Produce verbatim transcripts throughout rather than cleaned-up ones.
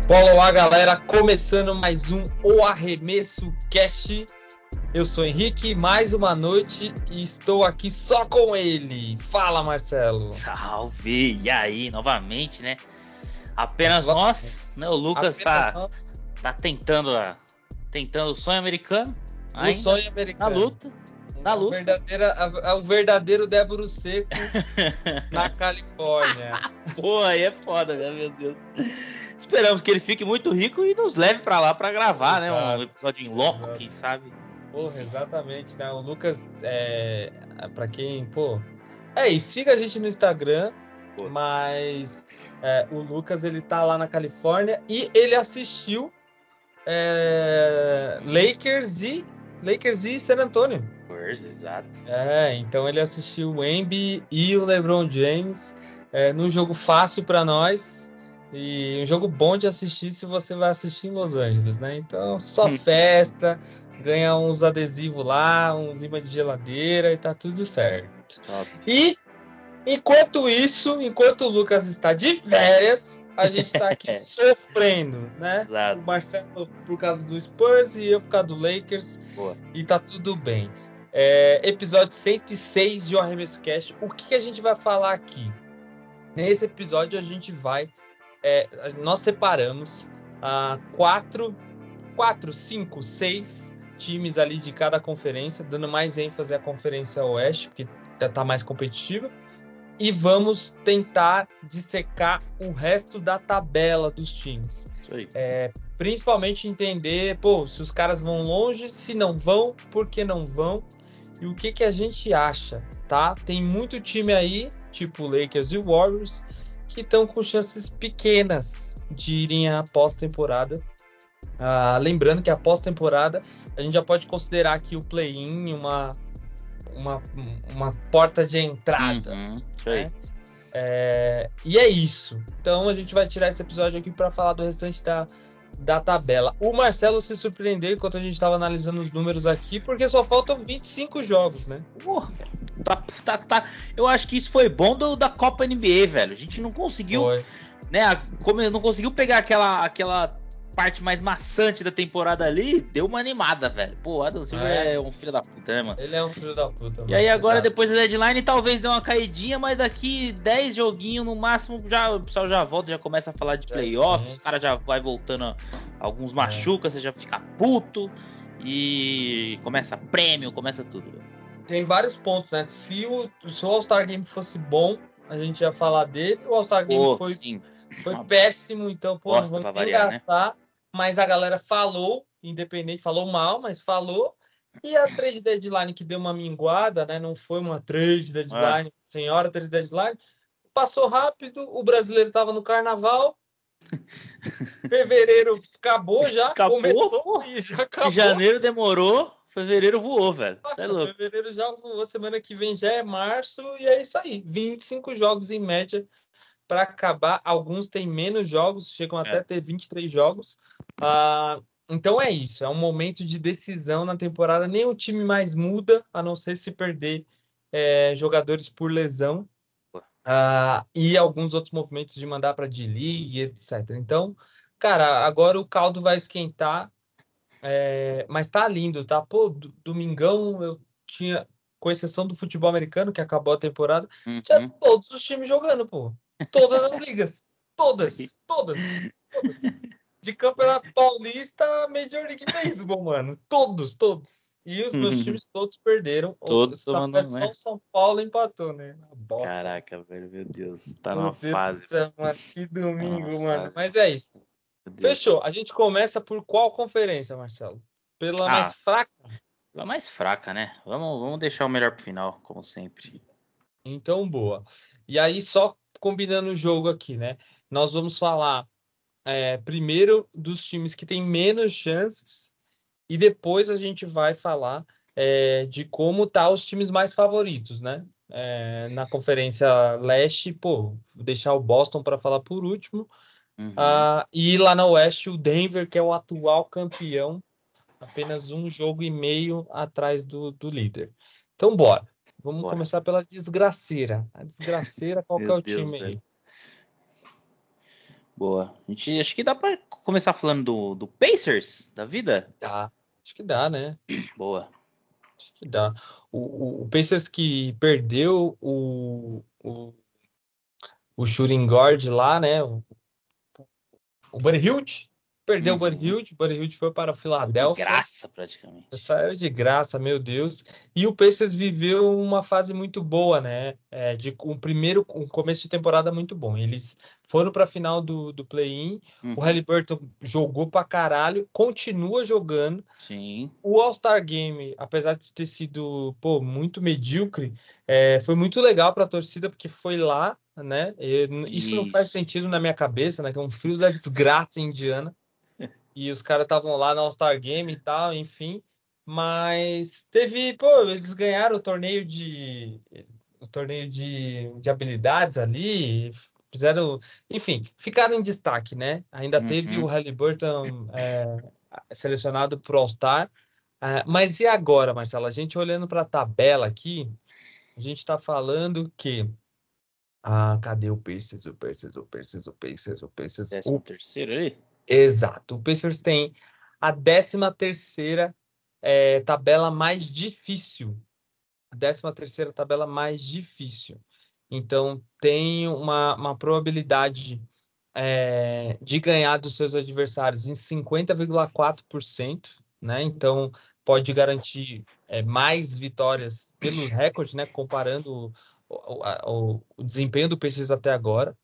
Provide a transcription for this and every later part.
Olá, galera, começando mais um O Arremesso Cast. Eu sou o Henrique, mais uma noite e estou aqui só com ele. Fala, Marcelo. Salve! E aí, novamente, né? Apenas nós, né? O Lucas Apenas tá, nós. tá tentando, a- tentando o sonho americano. O Ainda sonho na americano. luta, na A luta. verdadeira, a- a- o verdadeiro Débora Seco na Califórnia. Pô, aí é foda, né? Meu Deus. Esperamos que ele fique muito rico e nos leve pra lá pra gravar, né? Um Exato, episódio em loco, exato. quem sabe. Porra, exatamente, né? O Lucas, é, para quem, pô, é isso, siga a gente no Instagram, Pô. mas é, o Lucas, ele tá lá na Califórnia e ele assistiu é, Lakers e Lakers e San Antonio. Spurs, exato. É, então ele assistiu o Embiid e o LeBron James é, num jogo fácil para nós e um jogo bom de assistir se você vai assistir em Los Angeles, né? Então só festa, ganha uns adesivos lá, uns imãs de geladeira e tá tudo certo. Top. E enquanto isso, enquanto o Lucas está de férias, a gente está aqui sofrendo, né? Exato. O Marcelo por causa do Spurs e eu por causa do Lakers. Boa. E tá tudo bem. É, episódio cento e seis de O Arremesso Cast. O que, que a gente vai falar aqui? Nesse episódio a gente vai... É, nós separamos ah, quatro, quatro, cinco, seis times ali de cada conferência, dando mais ênfase à Conferência Oeste, porque tá mais competitiva. E vamos tentar dissecar o resto da tabela dos times. Isso aí. É, principalmente entender, pô, se os caras vão longe, se não vão, por que não vão e o que, que a gente acha, tá? Tem muito time aí, tipo Lakers e Warriors, que estão com chances pequenas de irem à pós-temporada. Ah, lembrando que a pós-temporada a gente já pode considerar aqui o play-in uma, uma, uma porta de entrada. Uhum, isso aí. Né? É, e é isso. Então a gente vai tirar esse episódio aqui para falar do restante da, da tabela. O Marcelo se surpreendeu enquanto a gente estava analisando os números aqui, porque só faltam vinte e cinco jogos, né? Porra, tá, tá, tá. Eu acho que isso foi bom do, da Copa N B A, velho. A gente não conseguiu, Foi. né? Como não conseguiu pegar aquela, aquela parte mais maçante da temporada ali, deu uma animada, velho. Pô, o Adam Silver é. é um filho da puta, né, mano? Ele é um filho da puta, mano. E aí agora, Exato. depois da deadline, talvez dê uma caidinha, mas daqui dez joguinhos no máximo, já, o pessoal já volta, já começa a falar de playoffs, os caras já vai voltando, alguns machucam, é. Você já fica puto e começa prêmio, começa tudo. Tem vários pontos, né? Se o, se o All-Star Game fosse bom, a gente ia falar dele. O All-Star Game Pô, foi, sim. foi péssimo, então, pô, não vamos nem variar, gastar. Né? Mas a galera falou, independente, falou mal, mas falou. E a trade deadline que deu uma minguada, né? Não foi uma trade deadline, ah. senhora trade deadline. Passou rápido, o brasileiro estava no carnaval. Fevereiro acabou já, acabou, começou pô. e já acabou. Janeiro demorou, fevereiro voou, velho. Nossa, é louco. Fevereiro já voou, semana que vem já é março e é isso aí. vinte e cinco jogos em média para acabar. Alguns têm menos jogos, chegam até a é. ter vinte e três jogos. Ah, então é isso, é um momento de decisão na temporada. Nem o time mais muda, a não ser se perder é, jogadores por lesão. Uh, e alguns outros movimentos de mandar para D-League, etcétera. Então, cara, agora o caldo vai esquentar, é, mas tá lindo, tá? Pô, domingão eu tinha, com exceção do futebol americano, que acabou a temporada, uhum. tinha todos os times jogando, pô. Todas as ligas. Todas, todas, todas. De Campeonato Paulista, Major League Baseball, mano. Todos, todos. E os meus times todos perderam. Todos Na verdade, né? Só o São Paulo empatou, né? Bosta. Caraca, velho, meu Deus. Tá meu numa Deus fase. Do céu, mano. Que domingo, tá mano. fase. Mas é isso. Fechou. A gente começa por qual conferência, Marcelo? Pela ah, mais fraca? Pela mais fraca, né? Vamos, vamos deixar o melhor pro final, como sempre. Então, boa. E aí, só combinando o jogo aqui, né? Nós vamos falar é, primeiro dos times que têm menos chances e depois a gente vai falar é, de como tá os times mais favoritos, né? É, na Conferência Leste, pô, vou deixar o Boston para falar por último. Uhum. Uh, e lá na Oeste, o Denver, que é o atual campeão, apenas um jogo e meio atrás do, do líder. Então, bora. Vamos bora. começar pela desgraceira. A desgraceira, qual que é o Deus, time velho. aí? Boa. A gente acho que dá pra começar falando do, do Pacers da vida? Dá. Acho que dá, né? Boa. Acho que dá. O, o, o Pacers que perdeu o, o, o shooting guard lá, né? O, o Buddy Hield. Perdeu o Buddy Uhum. Hield. O Buddy Hield foi para a De Filadélfia. graça, praticamente. Saiu de graça, meu Deus. E o Pacers viveu uma fase muito boa, né? É, de um primeiro, um começo de temporada muito bom. Eles foram para a final do, do play-in. O Uhum. Haliburton jogou pra caralho, continua jogando. Sim. O All-Star Game, apesar de ter sido, pô, muito medíocre, é, foi muito legal para a torcida porque foi lá, né? E isso não faz Isso. sentido na minha cabeça, né? Que é um frio da desgraça indiana. E os caras estavam lá no All-Star Game e tal, enfim. Mas teve, pô, eles ganharam o torneio de o torneio de, de habilidades ali, fizeram, enfim, ficaram em destaque, né? Ainda teve o Uhum. Haliburton é, selecionado para o All-Star. É, mas e agora, Marcelo? A gente olhando para a tabela aqui, a gente está falando que ah, cadê o Pacers, o Pacers, o Pacers, o Pacers, o Pacers, Décimo o terceiro ali? Exato. O Pacers tem a décima terceira é, tabela mais difícil. A décima terceira tabela mais difícil. Então, tem uma, uma probabilidade é, de ganhar dos seus adversários em cinquenta vírgula quatro por cento, né? Então, pode garantir é, mais vitórias pelo recorde, né? Comparando o, o, a- o- o desempenho do Pacers até agora.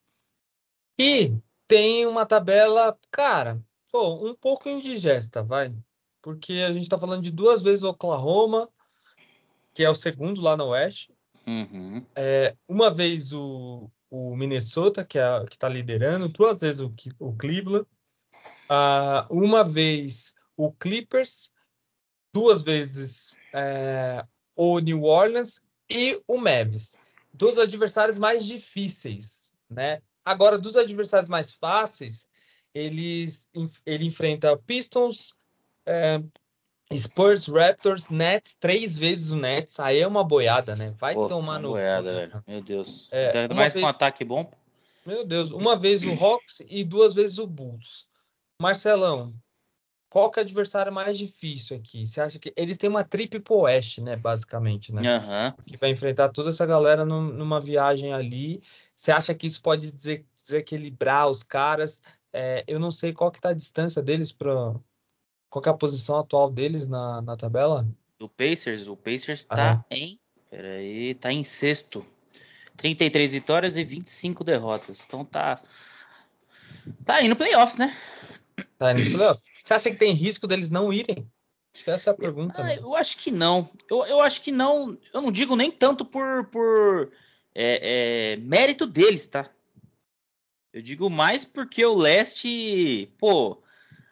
E tem uma tabela, cara, pô, um pouco indigesta, vai. Porque a gente tá falando de duas vezes o Oklahoma, que é o segundo lá no Oeste, Uhum. é, uma vez o, o Minnesota, que é que tá liderando, duas vezes o, Ki- o Cleveland, ah, uma vez o Clippers, duas vezes é, o New Orleans e o Mavs. Dos adversários mais difíceis, né? Agora, dos adversários mais fáceis, eles, ele enfrenta Pistons, é, Spurs, Raptors, Nets, três vezes o Nets. Aí é uma boiada, né? Vai Pô, tomar uma no cu, boiada, né? velho. Meu Deus. É, Ainda uma mais com um vez, ataque bom. meu Deus, uma vez o Hawks e duas vezes o Bulls. Marcelão, qual que é o adversário mais difícil aqui? Você acha que eles têm uma trip pro oeste, né, basicamente, né? Aham. Que vai enfrentar toda essa galera num- numa viagem ali. Você acha que isso pode dizer- desequilibrar os caras? É, eu não sei qual que tá a distância deles para qual que é a posição atual deles na, na tabela. Do Pacers, o Pacers É, tá em. Pera aí, tá em sexto. trinta e três vitórias e vinte e cinco derrotas. Então tá. Tá indo playoffs, né? tá indo pro playoff. Você acha que tem risco deles não irem? Acho que essa é a pergunta, Ah, né? eu acho que não. Eu, eu acho que não. Eu não digo nem tanto por, por é, é, mérito deles, tá? Eu digo mais porque o leste, pô,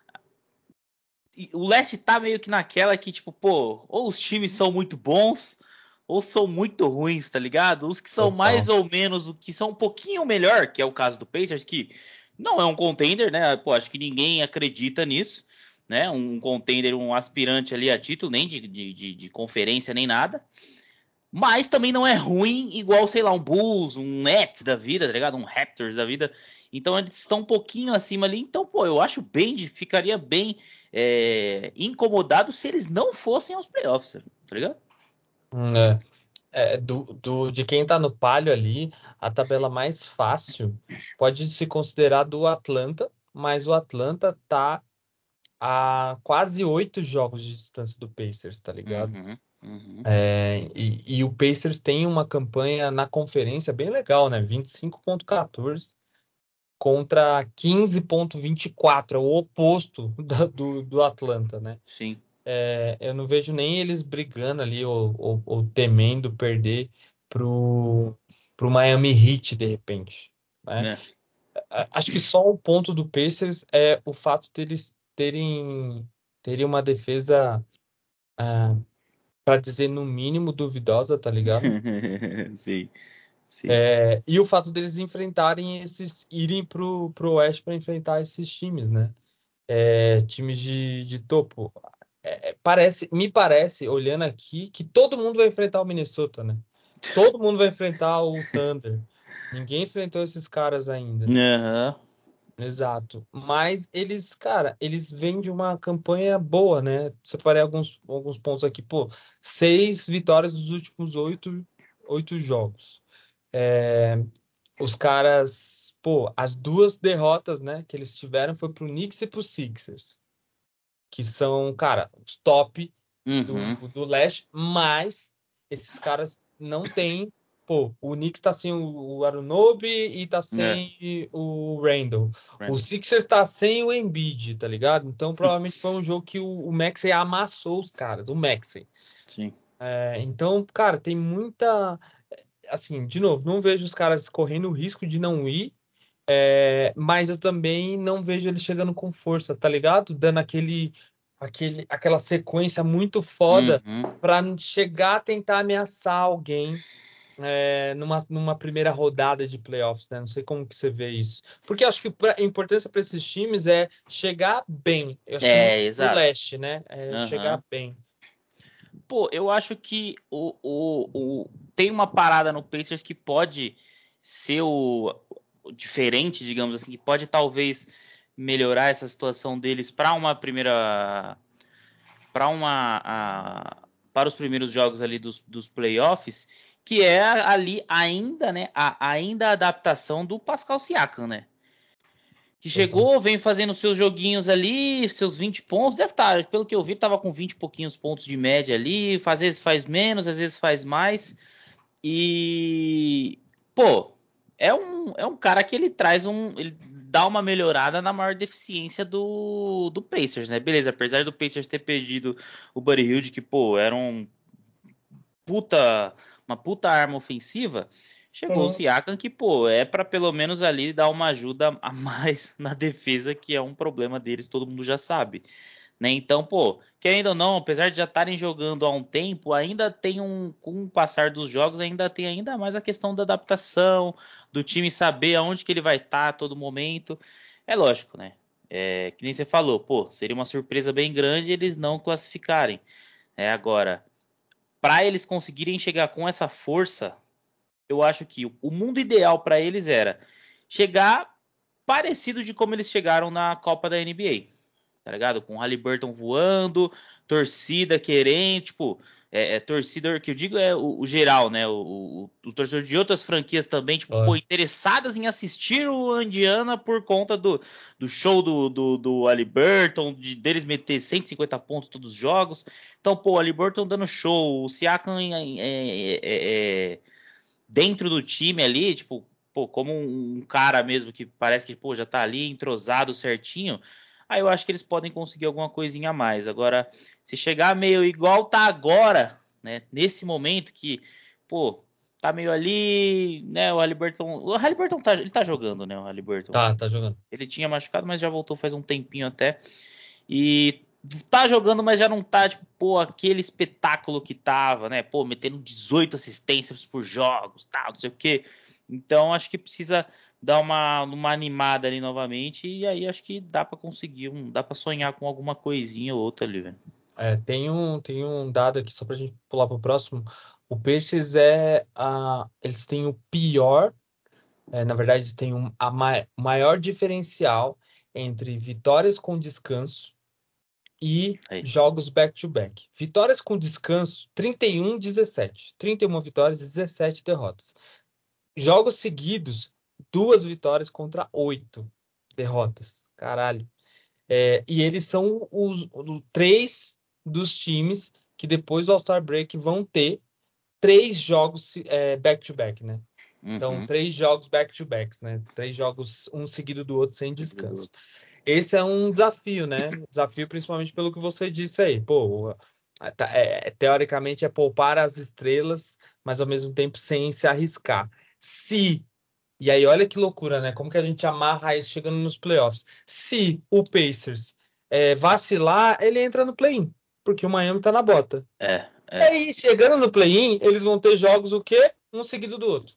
o leste tá meio que naquela que, tipo, pô, ou os times são muito bons, ou são muito ruins, tá ligado? Os que são mais Total. ou menos, o que são um pouquinho melhor, que é o caso do Pacers, que não é um contender, né? Pô, acho que ninguém acredita nisso, né? Um contender, um aspirante ali a título, nem de, de, de, de conferência, nem nada. Mas também não é ruim igual, sei lá, um Bulls, um Nets da vida, tá ligado? Um Raptors da vida. Então eles estão um pouquinho acima ali. Então, pô, eu acho bem, ficaria bem é, incomodado se eles não fossem aos playoffs, tá ligado? Hum, É, É, do, do, de quem tá no palio ali, a tabela mais fácil pode se considerar do Atlanta, mas o Atlanta tá a quase oito jogos de distância do Pacers, tá ligado? Uhum, uhum. É, e, e o Pacers tem uma campanha na conferência bem legal, né? vinte e cinco ponto quatorze contra quinze ponto vinte e quatro, é o oposto da- do, do Atlanta, né? Sim. É, eu não vejo nem eles brigando ali ou, ou- ou temendo perder pro, pro Miami Heat de repente, né? Né? A- Acho que só o ponto do Pacers é o fato deles terem, terem uma defesa, para dizer no mínimo duvidosa, tá ligado? Sim, sim. É, e o fato deles enfrentarem esses, irem pro, pro Oeste para enfrentar esses times, né? É, times de, de topo. É, é, parece, me parece, olhando aqui, que todo mundo vai enfrentar o Minnesota, né? Todo mundo vai enfrentar o Thunder. Ninguém enfrentou esses caras ainda. Aham. Exato. Mas eles, cara, eles vêm de uma campanha boa, né? Separei alguns, alguns pontos aqui. Pô, seis vitórias dos últimos oito, oito jogos. É, os caras, pô, as duas derrotas, né, que eles tiveram foi pro Knicks e pro Sixers, que são, cara, os top do, Uhum. do leste, mas esses caras não têm. Pô, o Knicks tá sem o, o Anunoby e tá É, sem o Randle. O Randall. Sixers tá sem o Embiid, tá ligado? Então provavelmente foi um jogo que o, o Maxey amassou os caras, o Maxey. Sim. É, então, cara, tem muita. Assim, de novo, não vejo os caras correndo o risco de não ir, é, mas eu também não vejo eles chegando com força, tá ligado? Dando aquele, aquele, aquela sequência muito foda Uhum. pra chegar a tentar ameaçar alguém, é, numa, numa primeira rodada de playoffs, né? Não sei como que você vê isso. Porque eu acho que pra- a importância para esses times é chegar bem. Eu acho que É, muito pro exato. leste, né? É chegar Aham. bem. Pô, eu acho que o, o, o- tem uma parada no Pacers que pode ser o, o diferente, digamos assim, que pode talvez melhorar essa situação deles para uma primeira, para uma, a- para os primeiros jogos ali dos, dos playoffs, que é ali ainda, né, a, ainda a adaptação do Pascal Siakam, né? Que Total. chegou, vem fazendo seus joguinhos ali, seus vinte pontos, deve estar, pelo que eu vi, tava com vinte e pouquinhos pontos de média ali, às vezes faz menos, às vezes faz mais, e, pô, é um, é um cara que ele traz um, ele dá uma melhorada na maior deficiência do, do Pacers, né? Beleza, apesar do Pacers ter perdido o Buddy Hield, que, pô, era um puta, uma puta arma ofensiva, chegou o Uhum. Siakam que, pô, é para pelo menos ali dar uma ajuda a mais na defesa, que é um problema deles, todo mundo já sabe. Né? Então, pô, querendo ou não, apesar de já estarem jogando há um tempo, ainda tem um, com o passar dos jogos, ainda tem ainda mais a questão da adaptação, do time saber aonde que ele vai estar a todo momento. É lógico, né? É, que nem você falou, pô, seria uma surpresa bem grande eles não classificarem. É, agora, para eles conseguirem chegar com essa força, eu acho que o mundo ideal para eles era chegar parecido de como eles chegaram na Copa da N B A, tá ligado? Com o Haliburton voando, torcida querendo, tipo, é, é, torcida que eu digo é o, o geral, né? O, o, o torcedor de outras franquias também, tipo, pô, Claro. interessadas em assistir o Indiana por conta do, do show do, do, do Haliburton, de deles meter cento e cinquenta pontos todos os jogos. Então, pô, o Haliburton dando show, o Siakam é, é, é, é dentro do time ali, tipo, pô, como um cara mesmo que parece que pô, já tá ali entrosado certinho, aí eu acho que eles podem conseguir alguma coisinha a mais. Agora, se chegar meio igual tá agora, né, nesse momento que, pô, tá meio ali, né, o Haliburton, o Haliburton tá, ele tá jogando, né, o Haliburton. Tá, tá jogando. Ele tinha machucado, mas já voltou faz um tempinho até. E tá jogando, mas já não tá, tipo, pô, aquele espetáculo que tava, né? Pô, metendo dezoito assistências por jogos, tal, não sei o quê. Então, acho que precisa dar uma, uma animada ali novamente. E aí, acho que dá pra conseguir, um, dá pra sonhar com alguma coisinha ou outra ali, velho. É, tem um, tem um dado aqui, só pra gente pular pro próximo. O Pacers é a, eles têm o pior, é, na verdade, tem um, a ma- maior diferencial entre vitórias com descanso e Aí. jogos back-to-back. Vitórias com descanso, trinta e um a dezessete. trinta e uma vitórias, dezessete derrotas. Jogos seguidos, duas vitórias contra oito derrotas. Caralho. É, e eles são os, os três dos times que depois do All-Star Break vão ter três jogos é, back-to-back, né? Então, Uhum. três jogos back-to-backs, né? Três jogos um seguido do outro sem descanso. Esse é um desafio, né? Desafio principalmente pelo que você disse aí. Pô, tá- é, teoricamente é poupar as estrelas, mas ao mesmo tempo sem se arriscar. Se E aí, olha que loucura, né? Como que a gente amarra isso chegando nos playoffs? Se o Pacers é, vacilar, ele entra no play-in, porque o Miami tá na bota. É, E é. aí, chegando no play-in, eles vão ter jogos o quê? Um seguido do outro.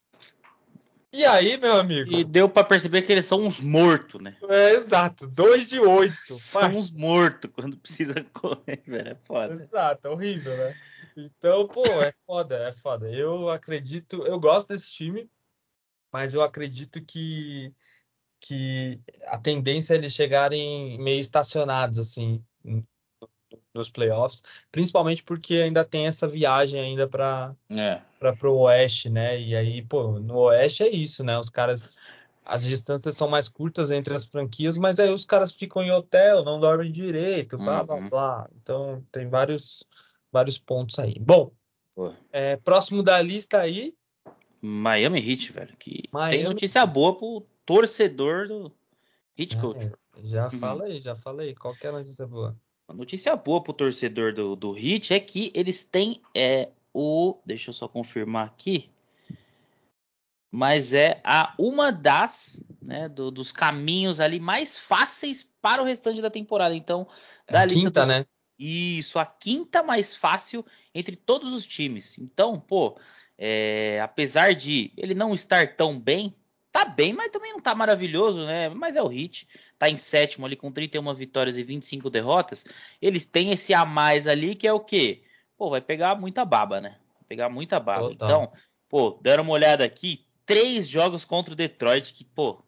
E aí, meu E amigo? deu pra perceber que eles são uns mortos, né? É exato, dois de oito. São uns Parça. mortos quando precisa correr, velho. É foda. Exato, é horrível, né? Então, pô, é foda, é foda. Eu acredito, eu gosto desse time, mas eu acredito que que a tendência é eles chegarem meio estacionados, assim, nos playoffs, principalmente porque ainda tem essa viagem ainda para É. para o Oeste, né? E aí, pô, no Oeste é isso, né? Os caras, as distâncias são mais curtas entre as franquias, mas aí os caras ficam em hotel, não dormem direito, blá, blá, Uhum. blá. Então, tem vários, vários pontos aí. Bom, Pô. é, próximo da lista aí, Miami Heat, velho, que tem Miami. notícia boa pro torcedor do Heat Culture. É, já Uhum. fala aí, já fala aí. Qual que é a notícia boa? A notícia boa pro torcedor do, do Heat é que eles têm é, o... Deixa eu só confirmar aqui. Mas é a uma das, né, do, dos caminhos ali mais fáceis para o restante da temporada. Então, É a da lista quinta, dos... né? Isso, a quinta mais fácil entre todos os times. Então, pô, é, apesar de ele não estar tão bem, tá bem, mas também não tá maravilhoso, né? Mas é o Heat, tá em sétimo ali com trinta e uma vitórias e vinte e cinco derrotas. Eles têm esse a mais ali que é o quê? Pô, vai pegar muita baba, né? Vai pegar muita baba. Total. Então, pô, dando uma olhada aqui, três jogos contra o Detroit, que, pô,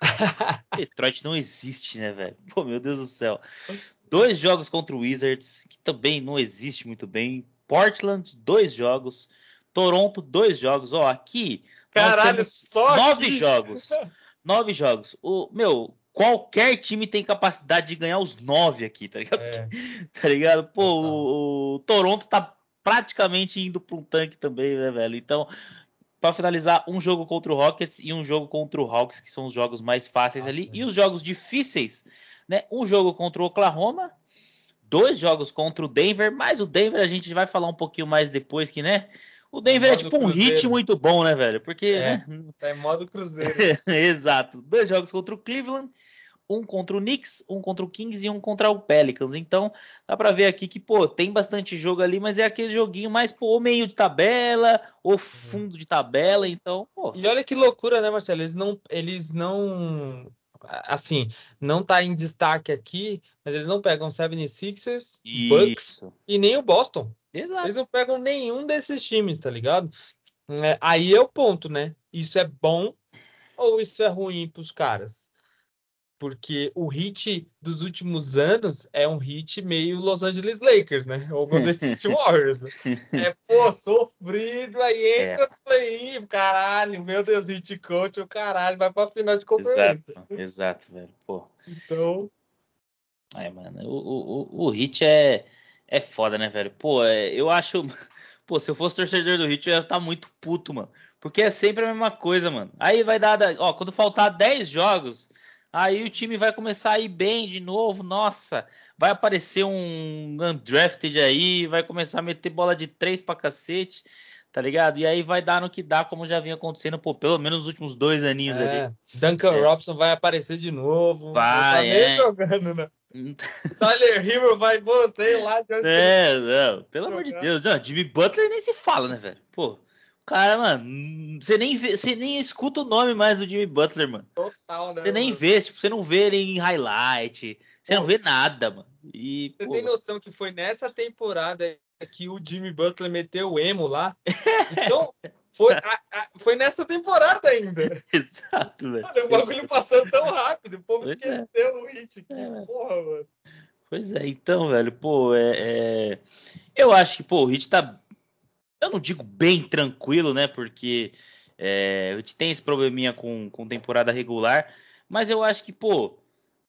Detroit não existe, né, velho? Pô, meu Deus do céu. Dois jogos contra o Wizards, que também não existe muito bem. Portland, dois jogos. Toronto, dois jogos. Ó, aqui nós Caralho, temos só nove aqui. jogos. Nove jogos. O, meu, qualquer time tem capacidade de ganhar os nove aqui, tá ligado? É, Tá ligado? Pô, total. o, o Toronto tá praticamente indo para um tanque também, né, velho? Então, para finalizar, um jogo contra o Rockets e um jogo contra o Hawks, que são os jogos mais fáceis Ah, ali. E sim. os jogos difíceis, né? Um jogo contra o Oklahoma, dois jogos contra o Denver, mas o Denver a gente vai falar um pouquinho mais depois que, né? O É Denver é modo tipo um hit Cruzeiro. muito bom, né, velho? Porque, É, né? tá em modo Cruzeiro. Exato. Dois jogos contra o Cleveland, um contra o Knicks, um contra o Kings e um contra o Pelicans. Então, dá pra ver aqui que, pô, tem bastante jogo ali, mas é aquele joguinho mais, pô, ou meio de tabela, ou Uhum. fundo de tabela. Então, pô, E olha que loucura, né, Marcelo? Eles não, eles não, assim, não tá em destaque aqui, mas eles não pegam setenta e sixers, Bucks isso. e nem o Boston. Eles Exato. não pegam nenhum desses times, tá ligado? É, aí é o ponto, né? Isso é bom ou isso é ruim pros caras? Porque o hit dos últimos anos é um hit meio Los Angeles Lakers, né? Ou Golden State Warriors. É, pô, sofrido, aí É, entra no play-in, caralho, meu Deus, hit coach, o caralho, vai pra final de exato, conferência. exato, velho. Pô, Então, é, mano, o, o, o Hit é, é foda, né, velho? Pô, é, eu acho. Pô, se eu fosse torcedor do Hit, eu ia estar muito puto, mano. Porque é sempre a mesma coisa, mano. Aí vai dar. Ó, quando faltar dez jogos, aí o time vai começar a ir bem de novo. Nossa, vai aparecer um undrafted aí, vai começar a meter bola de três pra cacete, tá ligado? E aí vai dar no que dá, como já vinha acontecendo, pô, pelo menos nos últimos dois aninhos ali. é, Duncan É, Robinson vai aparecer de novo, não tá vai, nem é. jogando, né? O Tyler Hero vai, pô, sei lá de onde que ele É, não, pelo vai amor de jogar. Deus. Não, Jimmy Butler nem se fala, né, velho? Pô, o cara, mano, hum, você nem vê, você nem escuta o nome mais do Jimmy Butler, mano. Total, né, Você nem mano? vê, tipo, você não vê ele em highlight, você não Pô, vê nada, mano. E, você tem pô, noção que foi nessa temporada que o Jimmy Butler meteu o emo lá? Então, foi, a- a- foi nessa temporada ainda. exato, velho. Olha, o bagulho Exato. passou tão rápido, o povo Pois é, esqueceu o hit. é, Que velho. porra, mano. Pois é, então, velho, pô, é, é, eu acho que, pô, o Hit tá, eu não digo bem tranquilo, né, porque é, o Hit tem esse probleminha com, com temporada regular, mas eu acho que, pô,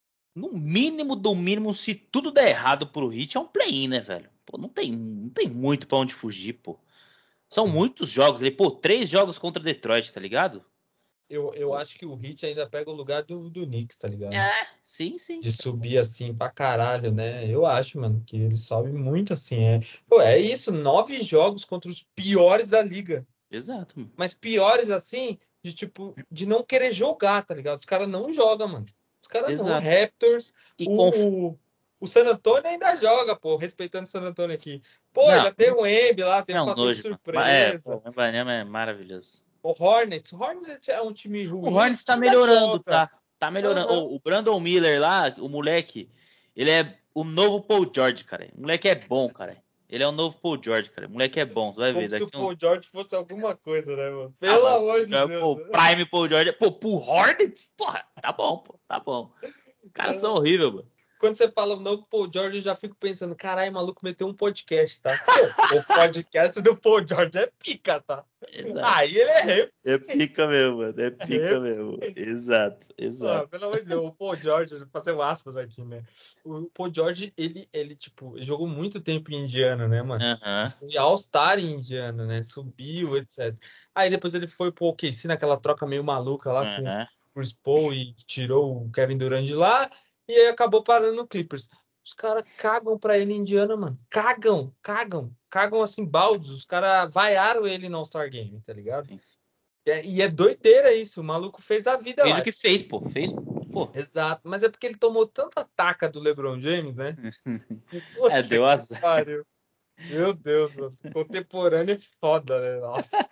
no mínimo do mínimo, se tudo der errado pro Heat, é um play-in, né, velho? Pô, não tem, não tem muito pra onde fugir, pô. São É. muitos jogos ali, pô, três jogos contra Detroit, tá ligado? Eu, eu Pô, acho que o Hit ainda pega o lugar do, do Knicks, tá ligado? é, sim, sim. De subir assim pra caralho, né? Eu acho, mano, que ele sobe muito assim. É, pô, é isso, nove jogos contra os piores da liga. Exato, mano. Mas piores assim, de tipo, de não querer jogar, tá ligado? Os caras não jogam, mano. Os caras não. O Exato. Raptors, E conf... o, o, o San Antonio ainda joga, pô, respeitando o San Antonio aqui. Pô, Não, ainda tem o Embi lá, tem é o um fator nojo, mano. Mas é, pô, surpresa. o Ibanyama é maravilhoso. O Hornets, o Hornets é um time O ruim Hornets que tá ainda melhorando, joga. tá? Tá melhorando. Aham. Ô, o Brandon Miller lá, o moleque, ele é o novo Paul George, cara. O moleque é bom, cara. Ele é o novo Paul George, cara. O moleque é bom, você vai Como ver. se Daqui o um... Paul George fosse alguma coisa, né, mano? Ah, Pelo mas, amor de Deus. pô, Né? Prime Paul George. Pô, pro Hornets? Porra, tá bom, pô, tá bom. Os caras são horríveis, mano. Quando você fala o novo Paul George, eu já fico pensando, caralho, maluco meteu um podcast, tá? Pô, o podcast do Paul George é pica, tá? Exato. Aí ele é rei. É pica mesmo, mano. É pica É mesmo. Exato, exato. Ah, pelo amor de Deus, o Paul George, fazer aspas aqui, né? O Paul George, ele, ele, tipo, jogou muito tempo em Indiana, né, mano? Aham. Foi All-Star em Indiana, né? Subiu, etcétera. Aí depois ele foi pro O K C naquela troca meio maluca lá com o Aham. Chris Paul e tirou o Kevin Durant de lá e aí acabou parando no Clippers. Os caras cagam pra ele em Indiana, mano. Cagam, cagam. Cagam assim, baldes. Os caras vaiaram ele no All-Star Game, tá ligado? Sim. É- e é doideira isso. O maluco fez a vida Fez lá. o que fez, pô. Fez, pô. Exato, mas é porque ele tomou tanta taca do LeBron James, né? É, Puta deu que azar. pariu. Meu Deus, mano. Contemporâneo é foda, né? Nossa.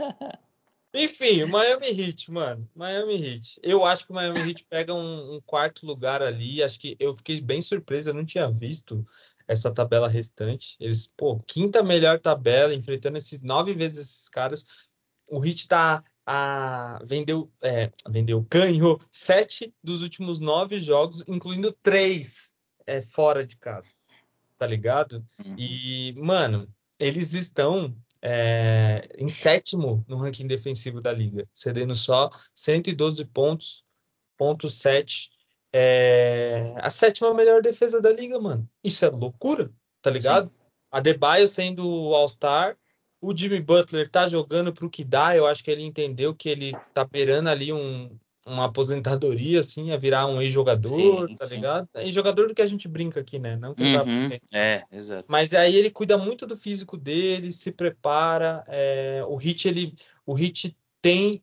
Enfim, o Miami Heat, mano. Miami Heat. Eu acho que o Miami Heat pega um, um quarto lugar ali. Acho que eu fiquei bem surpreso, eu não tinha visto essa tabela restante. Eles, pô, quinta melhor tabela, enfrentando esses nove vezes esses caras. O Heat tá a, vendeu, é, vendeu, ganhou sete dos últimos nove jogos, incluindo três é, fora de casa, tá ligado? Uhum. E, mano, eles estão é, em sétimo no ranking defensivo da liga, cedendo só cento e doze pontos, ponto sete. É, a sétima melhor defesa da liga, mano. Isso é loucura, tá Sim. ligado? Adebayo sendo o All-Star, o Jimmy Butler tá jogando pro que dá. Eu acho que ele entendeu que ele tá beirando ali um, uma aposentadoria, assim, a virar um ex-jogador, Sim, tá sim. ligado? Ex-jogador do que a gente brinca aqui, né? Não que ele vai Uhum. aposentar. É, exato. Mas aí ele cuida muito do físico dele, se prepara. é, o Hit, ele, o Hit tem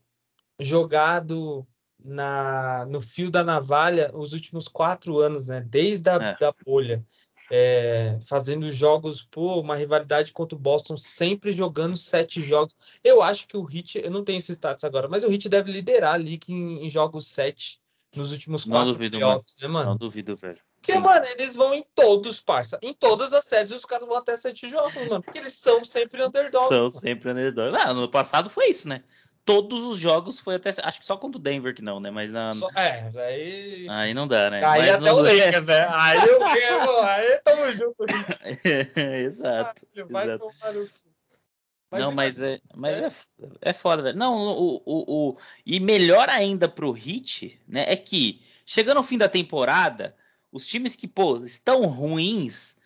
jogado na, no fio da navalha os últimos quatro anos, né? Desde a É. da bolha. É, fazendo jogos, pô, uma rivalidade contra o Boston, sempre jogando sete jogos. Eu acho que o Heat, eu não tenho esses status agora, mas o Heat deve liderar a liga em, em jogos sete nos últimos Não quatro duvido, mano. playoffs, né, Não mano? duvido, velho. Porque, Sim. mano, eles vão em todos, parça. Em todas as séries, os caras vão até sete jogos, mano. Porque eles são sempre underdogs, São mano. sempre underdog. Ah, no passado foi isso, né? Todos os jogos foi até. Acho que só contra o Denver que não, né? Mas na... Só- é, aí. aí não dá, né? Aí Mas até no. o Lakers, né? Aí o Lakers, aí tamo junto, Hit. Exato, Ele vai exato. tomar no cu. Mas Não, e mas você? é, mas É? é, é foda, velho. Não, o, o, o, e melhor ainda pro Heat, né, é que chegando ao fim da temporada, os times que, pô, estão ruins,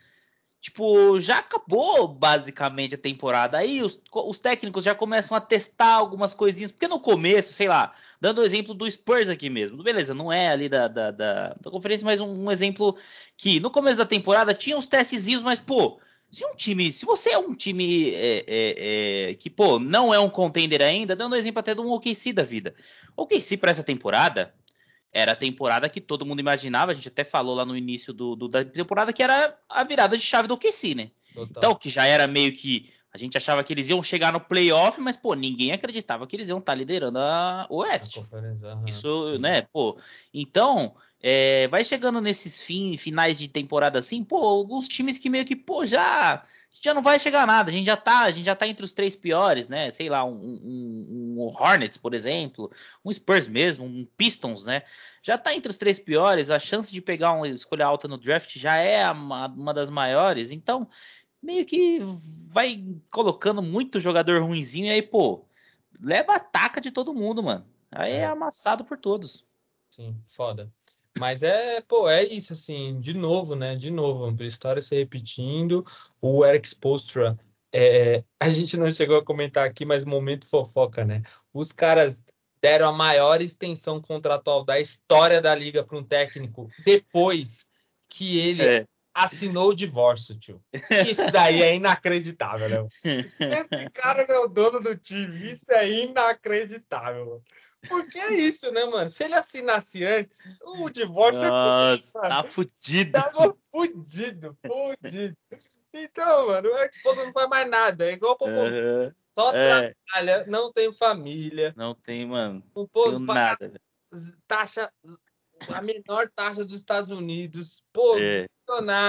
tipo, já acabou basicamente a temporada. Aí os, os técnicos já começam a testar algumas coisinhas, porque no começo, sei lá, dando o exemplo do Spurs aqui mesmo, beleza, não é ali da, da, da, da conferência, mas um, um exemplo que no começo da temporada tinha uns testezinhos, mas, pô. Se um time, se você é um time é, é, é, que, pô, não é um contender ainda, dando exemplo até de um O K C da vida. O O K C para essa temporada era a temporada que todo mundo imaginava, a gente até falou lá no início do, do- da temporada, que era a virada de chave do O K C, né? Então, Total. que já era meio que. A gente achava que eles iam chegar no playoff, mas, pô, ninguém acreditava que eles iam estar liderando a A Oeste. conferência, aham, Isso, sim. né, pô. Então, é, vai chegando nesses fim, finais de temporada assim, pô, alguns times que meio que, pô, já já não vai chegar a nada. A gente já tá, a gente já tá entre os três piores, né? Sei lá, um, um, um Hornets, por exemplo, um Spurs mesmo, um Pistons, né? Já tá entre os três piores. A chance de pegar uma escolha alta no draft já é uma, uma das maiores. Então, meio que vai colocando muito jogador ruinzinho e aí, pô, leva a taca de todo mundo, mano. Aí é É, amassado por todos. sim, foda. Mas é, pô, é isso, assim, de novo, né? De novo, a história se repetindo. O Eric Spoelstra, é, a gente não chegou a comentar aqui, mas momento fofoca, né? Os caras deram a maior extensão contratual da história da liga para um técnico depois que ele É. assinou o divórcio, tio. Isso daí é inacreditável, né? Esse cara não é o dono do time. Isso é inacreditável, mano. Porque é isso, né, mano? Se ele assinasse antes, o divórcio é com ele, Nossa, mano. tá fudido. Tava fudido, fudido. Então, mano, o esposa não faz mais nada. É igual o Popovich. Aham. Só É, trabalha, não tem família. não tem, mano. O Tenho povo paga nada, velho. taxa, a menor taxa dos Estados Unidos. Pô, É, bilionário.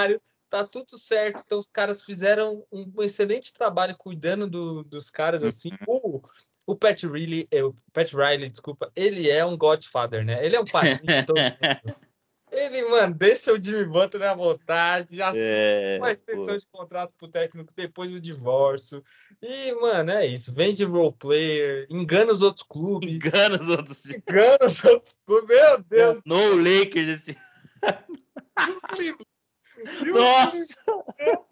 tá tudo certo. Então os caras fizeram um excelente trabalho cuidando do, dos caras assim. O, o Pat Riley, o Pat Riley, desculpa, ele é um Godfather, né? Ele é um padrinho de todo mundo. Ele, mano, deixa o Jimmy Butler à vontade, já É, uma extensão pô. de contrato pro técnico depois do divórcio. E, mano, é isso. Vende role player, engana os outros clubes. Engana os outros. Engana os outros clubes. Meu Deus. No Lakers esse. E o Cleveland? E o Nossa! Cleveland?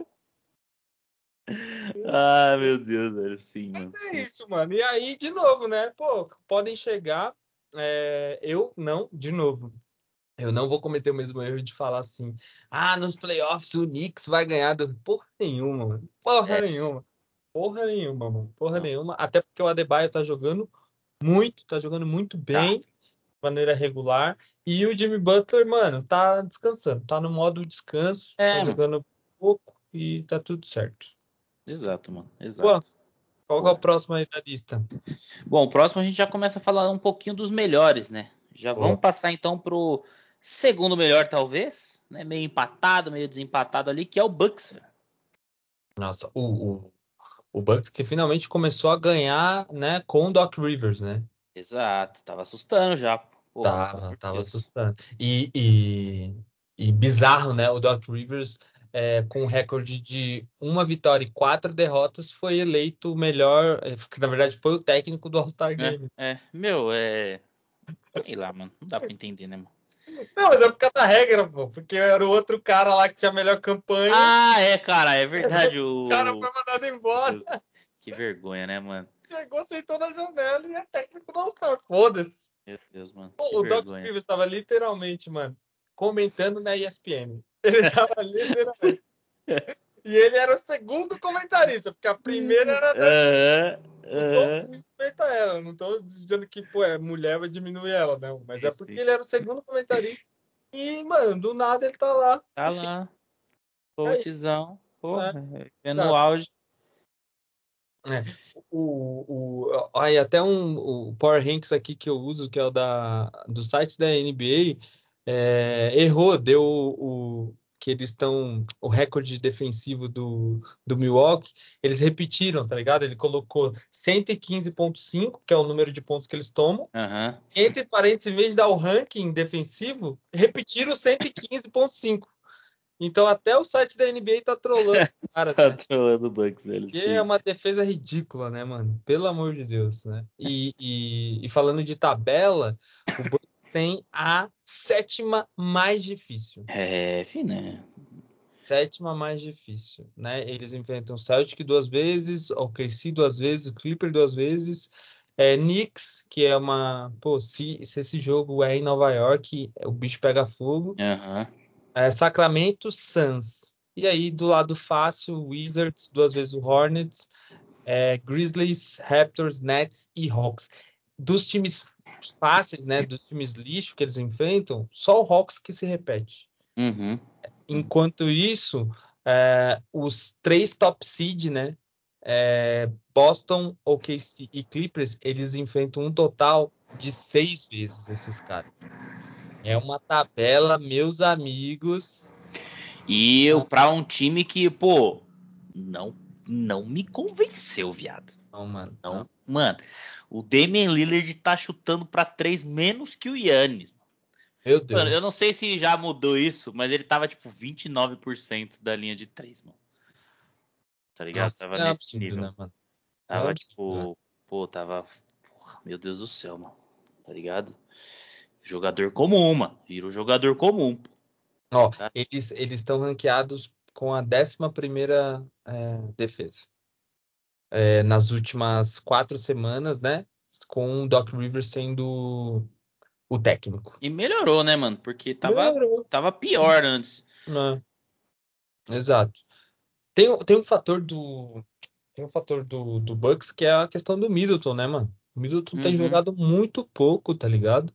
Ah, meu Deus, velho. Sim, mano. É Sim. isso, mano. E aí, de novo, né? Pô, podem chegar. é, eu não, de novo. Eu não vou cometer o mesmo erro de falar assim, ah, nos playoffs o Knicks vai ganhar do... Porra nenhuma, mano. Porra É, nenhuma. Porra nenhuma, mano. Porra não. nenhuma. Até porque o Adebayo tá jogando muito, tá jogando muito Tá. bem, de maneira regular. E o Jimmy Butler, mano, tá descansando. Tá no modo descanso, tá É, mano. jogando pouco e tá tudo certo. Exato, mano. Pô, Exato. qual que é o Pô. próximo aí da lista? Bom, o próximo a gente já começa a falar um pouquinho dos melhores, né? Já vamos Pô, passar então pro segundo melhor, talvez, né? Meio empatado, meio desempatado ali, que é o Bucks, velho. nossa, o, o, o Bucks que finalmente começou a ganhar, né, com o Doc Rivers, né? Exato, tava assustando já. Pô, pelo Tava, amor de tava Deus. assustando. E, e, e bizarro, né? O Doc Rivers, é, com um recorde de uma vitória e quatro derrotas, foi eleito o melhor, é, que na verdade foi o técnico do All-Star É, Game. é, meu, é. Sei lá, mano. Não dá pra entender, né, mano? Não, mas é por causa da regra, pô, porque era o outro cara lá que tinha a melhor campanha, Ah, é, cara, é verdade. o cara O. foi mandado Meu embora, Deus, que vergonha, né, mano? chegou, sentou na janela e é técnico do All-Star. Foda-se. Meu Deus, mano, que Pô, o Doc vergonha. Rivers estava literalmente, mano, comentando na E S P N. Ele tava literalmente. E ele era o segundo comentarista, porque a primeira era da Aham, o todo aham. mundo respeita ela. Não tô dizendo que, pô, é mulher vai diminuir ela, não. Mas Sim, é porque sim. ele era o segundo comentarista. E, mano, do nada ele tá lá. Tá Enfim, lá, é isso. coachzão, É, porra, é no exato. auge. É. O, o, aí até um, o Power Ranks aqui que eu uso, que é o da, do site da N B A, é, errou, deu o, que eles estão, o recorde defensivo do, do Milwaukee, eles repetiram, tá ligado? Ele colocou cento e quinze vírgula cinco, que é o número de pontos que eles tomam, Aham. entre parênteses, em vez de dar o ranking defensivo, repetiram cento e quinze vírgula cinco. Então até o site da N B A tá trolando os caras, Tá né? trolando o Bucks, velho, E é sim. uma defesa ridícula, né, mano? Pelo amor de Deus, né? E, e, e falando de tabela, o Bucks tem a sétima mais difícil. É, fina. Sétima mais difícil, né? Eles enfrentam o Celtic duas vezes, o O K C duas vezes, o Clipper duas vezes, é, Knicks, que é uma... Pô, se, se esse jogo é em Nova York, o bicho pega fogo. Aham. É, Sacramento, Suns. E aí, do lado fácil, Wizards, duas vezes o Hornets, é, Grizzlies, Raptors, Nets e Hawks. Dos times fáceis, né, dos times lixo que eles enfrentam, só o Hawks que se repete. Uhum. Uhum. Enquanto isso, é, os três top seed, né, é, Boston, O K C e Clippers, eles enfrentam um total de seis vezes esses caras. É uma tabela, meus amigos. E eu, pra um time que, pô, não, não me convenceu, viado. Não, mano, não. Não, mano, o Damian Lillard tá chutando pra três menos que o Yannis. Meu Mano, eu Deus. não sei se já mudou isso, mas ele tava tipo vinte e nove por cento da linha de três, mano. Tá ligado? Nossa, Tava é um nesse absurdo, nível. né, mano? É um Tava absurdo, né? tipo, pô, tava. Porra, meu Deus do céu, mano. Tá ligado? Jogador comum, mano. Vira um jogador comum, pô. Ó, Tá? eles eles estão ranqueados com a décima primeira é, defesa. É, nas últimas quatro semanas, né? Com o Doc Rivers sendo o técnico. E melhorou, né, mano? Porque tava, Melhorou, tava pior antes. né? Exato. Tem, o- tem um fator do tem um fator do, do Bucks que é a questão do Middleton, né, mano? O Middleton tem Uhum, jogado muito pouco, tá ligado?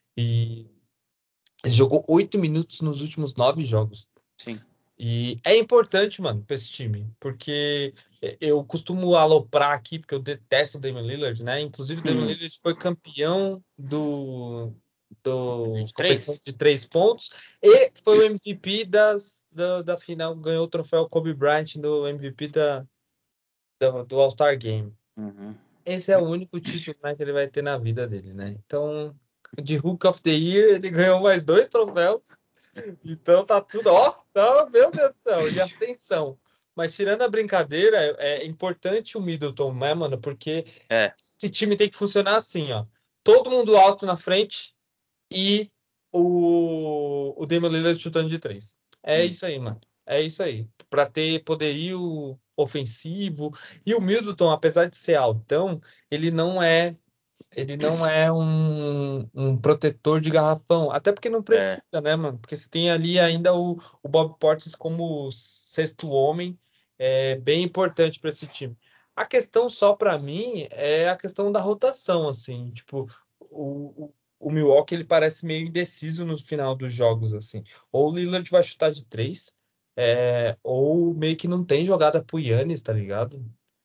E ele jogou oito minutos nos últimos nove jogos. sim. E é importante, mano, pra esse time, porque eu costumo aloprar aqui, porque eu detesto o Damian Lillard, né? Inclusive, o Damian Hum, Lillard foi campeão do, do De competição três? de três pontos e foi o M V P das, da, da final, ganhou o troféu Kobe Bryant do M V P da, da- do All-Star Game. Uhum. Esse é o único título, né, que ele vai ter na vida dele, né? Então, de Hook of the Year, ele ganhou mais dois troféus. Então tá tudo, ó, tá, meu Deus do céu, de ascensão. Mas tirando a brincadeira, é, é importante o Middleton, né, mano? Porque É, esse time tem que funcionar assim, ó. Todo mundo alto na frente e o, o Damian Lillard chutando de três. É hum, isso aí, mano. É isso aí. Pra ter poderio ofensivo. E o Middleton, apesar de ser altão, ele não é ele não é um, um protetor de garrafão. Até porque não precisa, é. né, mano? Porque você tem ali ainda o, o Bob Portis como sexto homem, é bem importante para esse time. A questão só para mim é a questão da rotação, assim. Tipo, o, o, o Milwaukee ele parece meio indeciso no final dos jogos, assim. Ou o Lillard vai chutar de três, é, ou meio que não tem jogada pro Giannis, tá ligado?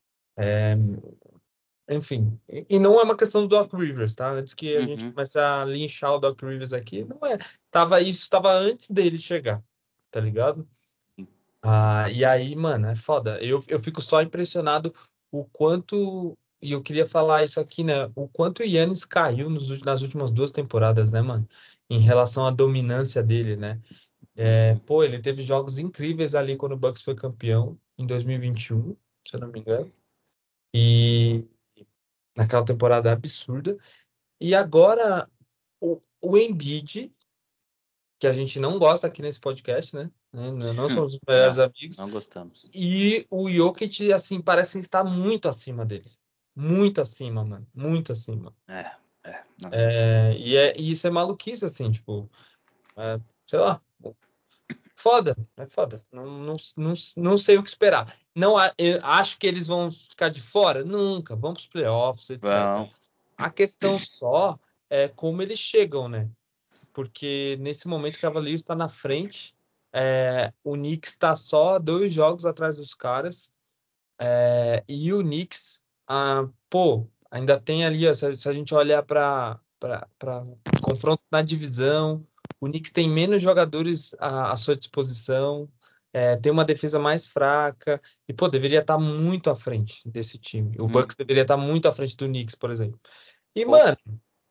Enfim, e e não é uma questão do Doc Rivers, tá? Antes que a gente Uhum. comece a linchar o Doc Rivers aqui, não é. Tava isso, tava antes dele chegar, tá ligado? Ah, e aí, mano, é foda. Eu, eu fico só impressionado o quanto, e eu queria falar isso aqui, né? O quanto o Giannis caiu nos ú- nas últimas duas temporadas, né, mano? Em relação à dominância dele, né? É, Uhum. pô, ele teve jogos incríveis ali quando o Bucks foi campeão, em dois mil e vinte e um, se eu não me engano. E naquela temporada absurda. E agora o, o Embiid, que a gente não gosta aqui nesse podcast, né? Né, Não somos os melhores Não, amigos. não gostamos. E o Jokic, assim, parece estar muito acima dele. Muito acima, mano. Muito acima. É, é. Não. É, e, é, e isso é maluquice, assim, tipo, é, sei lá. Foda, é foda. Não, não, não, não sei o que esperar. Não, a- eu acho que eles vão ficar de fora? Nunca. Vão para os playoffs, etcétera. Vão. A questão só é como eles chegam, né? Porque nesse momento o Cavaliers está na frente, é, o Knicks está só dois jogos atrás dos caras, é, e o Knicks, ah, pô, ainda tem ali, ó, se, se a gente olhar para confronto na divisão, o Knicks tem menos jogadores à, à sua disposição, é, tem uma defesa mais fraca, e pô, deveria estar muito à frente desse time. O Hum. Bucks deveria estar muito à frente do Knicks, por exemplo. E, Pô, mano,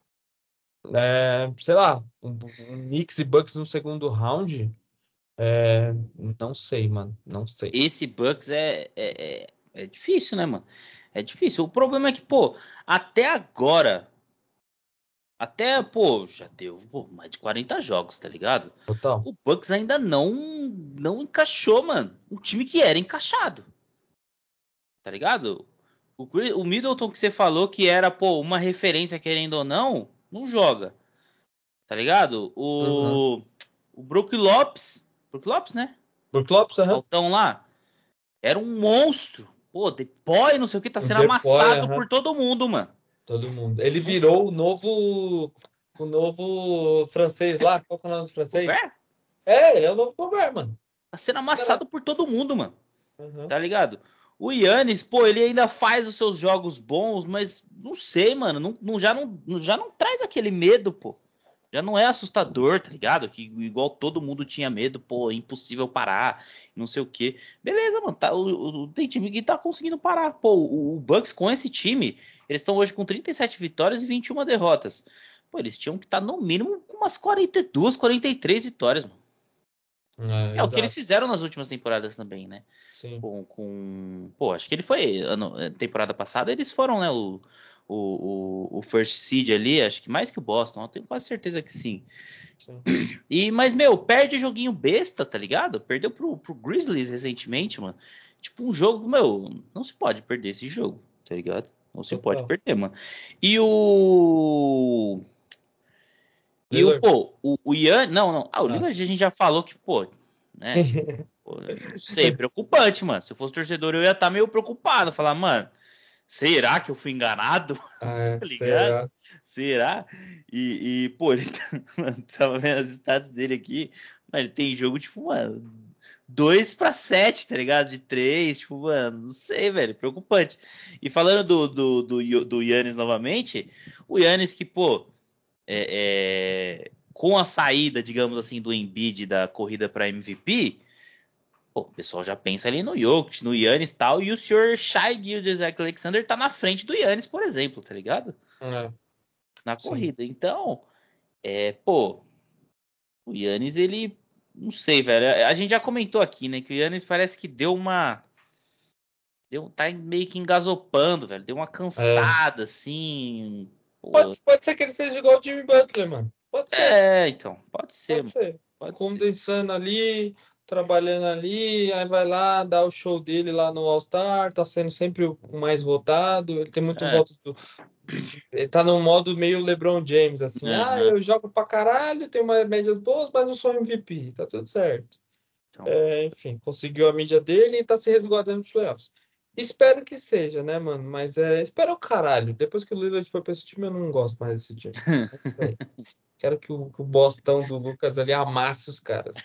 é, sei lá, um, um Knicks e Bucks no segundo round, é, não sei, mano, não sei. esse Bucks é, é, é, é difícil, né, mano? É difícil. O problema é que, pô, até agora, até, pô, já deu pô, mais de quarenta jogos, tá ligado? Total. O Bucks ainda não não encaixou, mano. Um time que era encaixado, tá ligado? O, Chris- o Middleton que você falou que era, pô, uma referência, querendo ou não, não joga, tá ligado? Uhum. O, o Brook Lopes, Brook Lopes, né? Brook Lopes, aham. Altão lá, era um monstro. Pô, depois, não sei o que, tá Um sendo Depoy, amassado aham. por todo mundo, mano. Todo mundo. Ele virou o novo, o novo francês lá. Qual que é o nome do francês? Gobert É, ele é o novo Gobert, mano. tá sendo Caraca. amassado por todo mundo, mano. Uhum. Tá ligado? O Yannis, pô, ele ainda faz os seus jogos bons, mas não sei, mano. Não, não- já, não, já não traz aquele medo, pô. Já não é assustador, tá ligado? Que igual todo mundo tinha medo, pô, é impossível parar, não sei o quê. Beleza, mano. Tá, o, o- tem time que tá conseguindo parar. Pô, o, o Bucks com esse time, eles estão hoje com trinta e sete vitórias e vinte e uma derrotas. Pô, eles tinham que estar no mínimo com umas quarenta e duas, quarenta e três vitórias, mano. É, É o que eles exato. fizeram nas últimas temporadas também, né? Sim. Com, com... Pô, acho que ele foi. Ano, temporada passada eles foram, né? O, o, o, o first seed ali, acho que mais que o Boston, eu tenho quase certeza que sim. Sim. E, mas, meu, perde joguinho besta, tá ligado? Perdeu pro, pro Grizzlies recentemente, mano. Tipo, um jogo, meu, não se pode perder esse jogo, tá ligado? Não se pode Total. perder, mano. E o. E o, Lillard. pô, o, o Ian. Não, não. Ah, o Ah. Lillard a gente já falou que, pô, né? Pô, não sei, preocupante, mano. Se eu fosse torcedor, eu ia estar meio preocupado. Falar, mano, será que eu fui enganado? Ah, é, Tá ligado? será? Será? E, e, pô, ele tá, mano, tava vendo as stats dele aqui. Mano, ele tem jogo, tipo, mano, dois pra sete, tá ligado? De três, tipo, mano, não sei, velho, preocupante. E falando do, do, do, do Yannis novamente, o Yannis que, pô, é, é, com a saída, digamos assim, do Embiid da corrida para M V P, pô, o pessoal já pensa ali no Jokic, no Giannis e tal, e o senhor Shai Gilgeous-Alexander tá na frente do Giannis, por exemplo, tá ligado? É, Na sim. corrida. Então, é, pô, o Giannis, ele, não sei, velho, a gente já comentou aqui, né, que o Giannis parece que deu uma, deu, tá meio que engasopando, velho, deu uma É. cansada, assim, pô. Pode, pode ser que ele seja igual o Jimmy Butler, mano. Pode ser, É, então, pode ser, pode mano, ser. pode ser. Condensando ali, trabalhando ali, aí vai lá, dá o show dele lá no All-Star, tá sendo sempre o mais votado. Ele tem muito É, voto do. de- ele tá num modo meio LeBron James, assim. Ah, aham, eu jogo pra caralho, tenho uma médias boas, mas não sou M V P. Tá tudo certo. então, É, enfim, conseguiu a mídia dele e tá se resguardando nos playoffs. Espero que seja, né, mano? Mas é, espero o caralho. Depois que o Lillard foi pra esse time, eu não gosto mais desse time. É isso aí. Quero que o, que o Bostão do Lucas ali amasse os caras.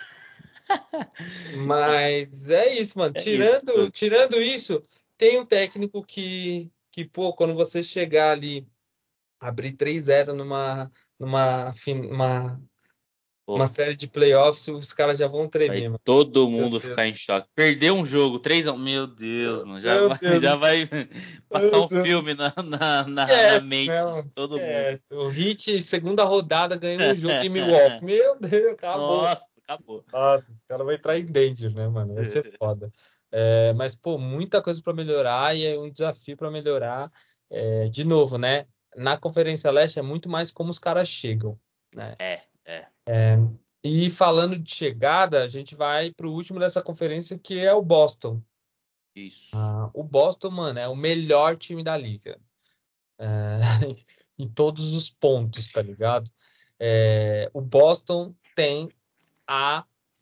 Mas é isso, mano. é isso. Tirando, tirando isso, tem um técnico que, que, pô, quando você chegar ali, abrir três a zero numa, numa, fin- uma, uma Pô, série de playoffs, os caras já vão vai tremer, mano. todo Meu mundo Deus. ficar em choque. Perdeu um jogo, três a um. Meu Deus, mano. Já Meu vai, já Deus. vai passar Meu um Deus. filme na, na, na, na Esquece, né, mente de mano? todo mundo. Esquece. O Heat, segunda rodada, ganhou um jogo em Milwaukee. Meu Deus, acabou. Nossa, acabou. Nossa, esse cara vai entrar em danger, né, mano? Vai ser foda. É, mas, pô, muita coisa para melhorar e é um desafio para melhorar. É, de novo, né? Na Conferência Leste é muito mais como os caras chegam, né? É, é. E falando de chegada, a gente vai pro último dessa conferência, que é o Boston. Isso. Ah, o Boston, mano, é o melhor time da liga. É, em todos os pontos, tá ligado? É, o Boston tem a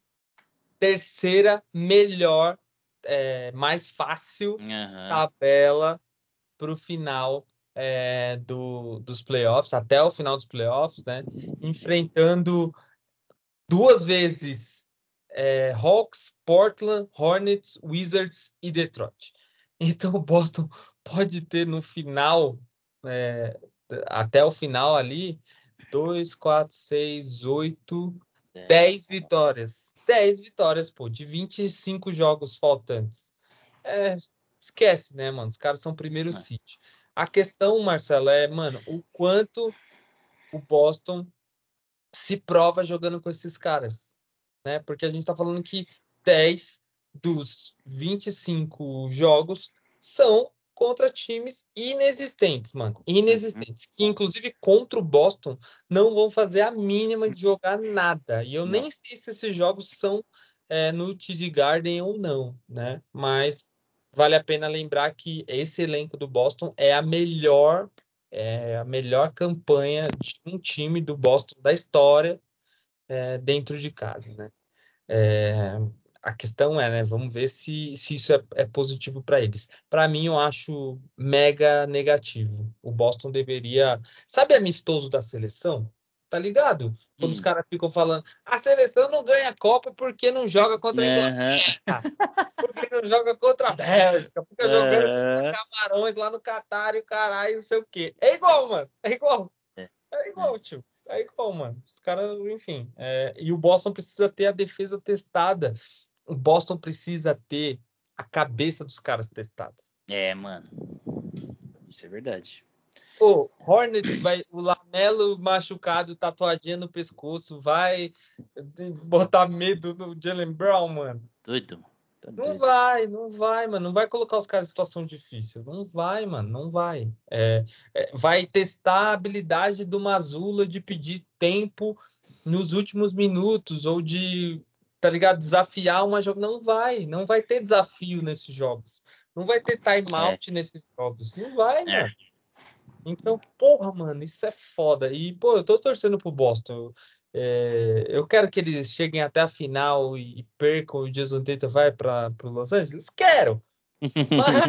terceira melhor, é, mais fácil Aham. tabela para o final, é, do, dos playoffs, até o final dos playoffs, né? Enfrentando duas vezes, é, Hawks, Portland, Hornets, Wizards e Detroit. Então o Boston pode ter no final, é, até o final ali, dois, quatro, seis, oito, É. dez vitórias. Dez vitórias, pô, de vinte e cinco jogos faltantes. É, esquece, né, mano? Os caras são primeiro É. seed. A questão, Marcelo, é, mano, o quanto o Boston se prova jogando com esses caras, né? Porque a gente tá falando que dez dos vinte e cinco jogos são contra times inexistentes, mano. Uhum. Inexistentes. Que, inclusive, contra o Boston, não vão fazer a mínima de jogar nada. E eu Não. nem sei se esses jogos são, é, no T D Garden ou não, né? Mas vale a pena lembrar que esse elenco do Boston é a melhor é a melhor campanha de um time do Boston da história, é, dentro de casa, né? É, a questão é, né? Vamos ver se, se isso é, é positivo para eles. Para mim, eu acho mega negativo. O Boston deveria. Sabe amistoso da seleção? Tá ligado? Quando os Hum. caras ficam falando, a seleção não ganha Copa porque não joga contra a Aham. Inglaterra, porque não joga contra a Bélgica, fica jogando contra Aham. Camarões lá no Catar e o caralho, não sei o quê. É igual, mano. É igual. É, É é. igual, tio. É igual, mano. Os caras, enfim. É, e o Boston precisa ter a defesa testada. O Boston precisa ter a cabeça dos caras testada. É, mano. Isso é verdade. Pô, Hornets vai. O Lamelo machucado, tatuadinha no pescoço, vai botar medo no Jaylen Brown, mano. Doido, mano. Tá Não doido. vai, não vai, mano. Não vai colocar os caras em situação difícil. Não vai, mano. Não vai. É, é, vai testar a habilidade do Mazzulla de pedir tempo nos últimos minutos ou de, tá ligado? Desafiar uma jogo. Não vai. Não vai ter desafio nesses jogos. Não vai ter É, timeout nesses jogos. Não vai, é. mano. Então, porra, mano, isso é foda. E, pô, eu tô torcendo pro Boston. É, eu quero que eles cheguem até a final e, e percam e o Jason Tatum vai para pro Los Angeles. Quero! Mas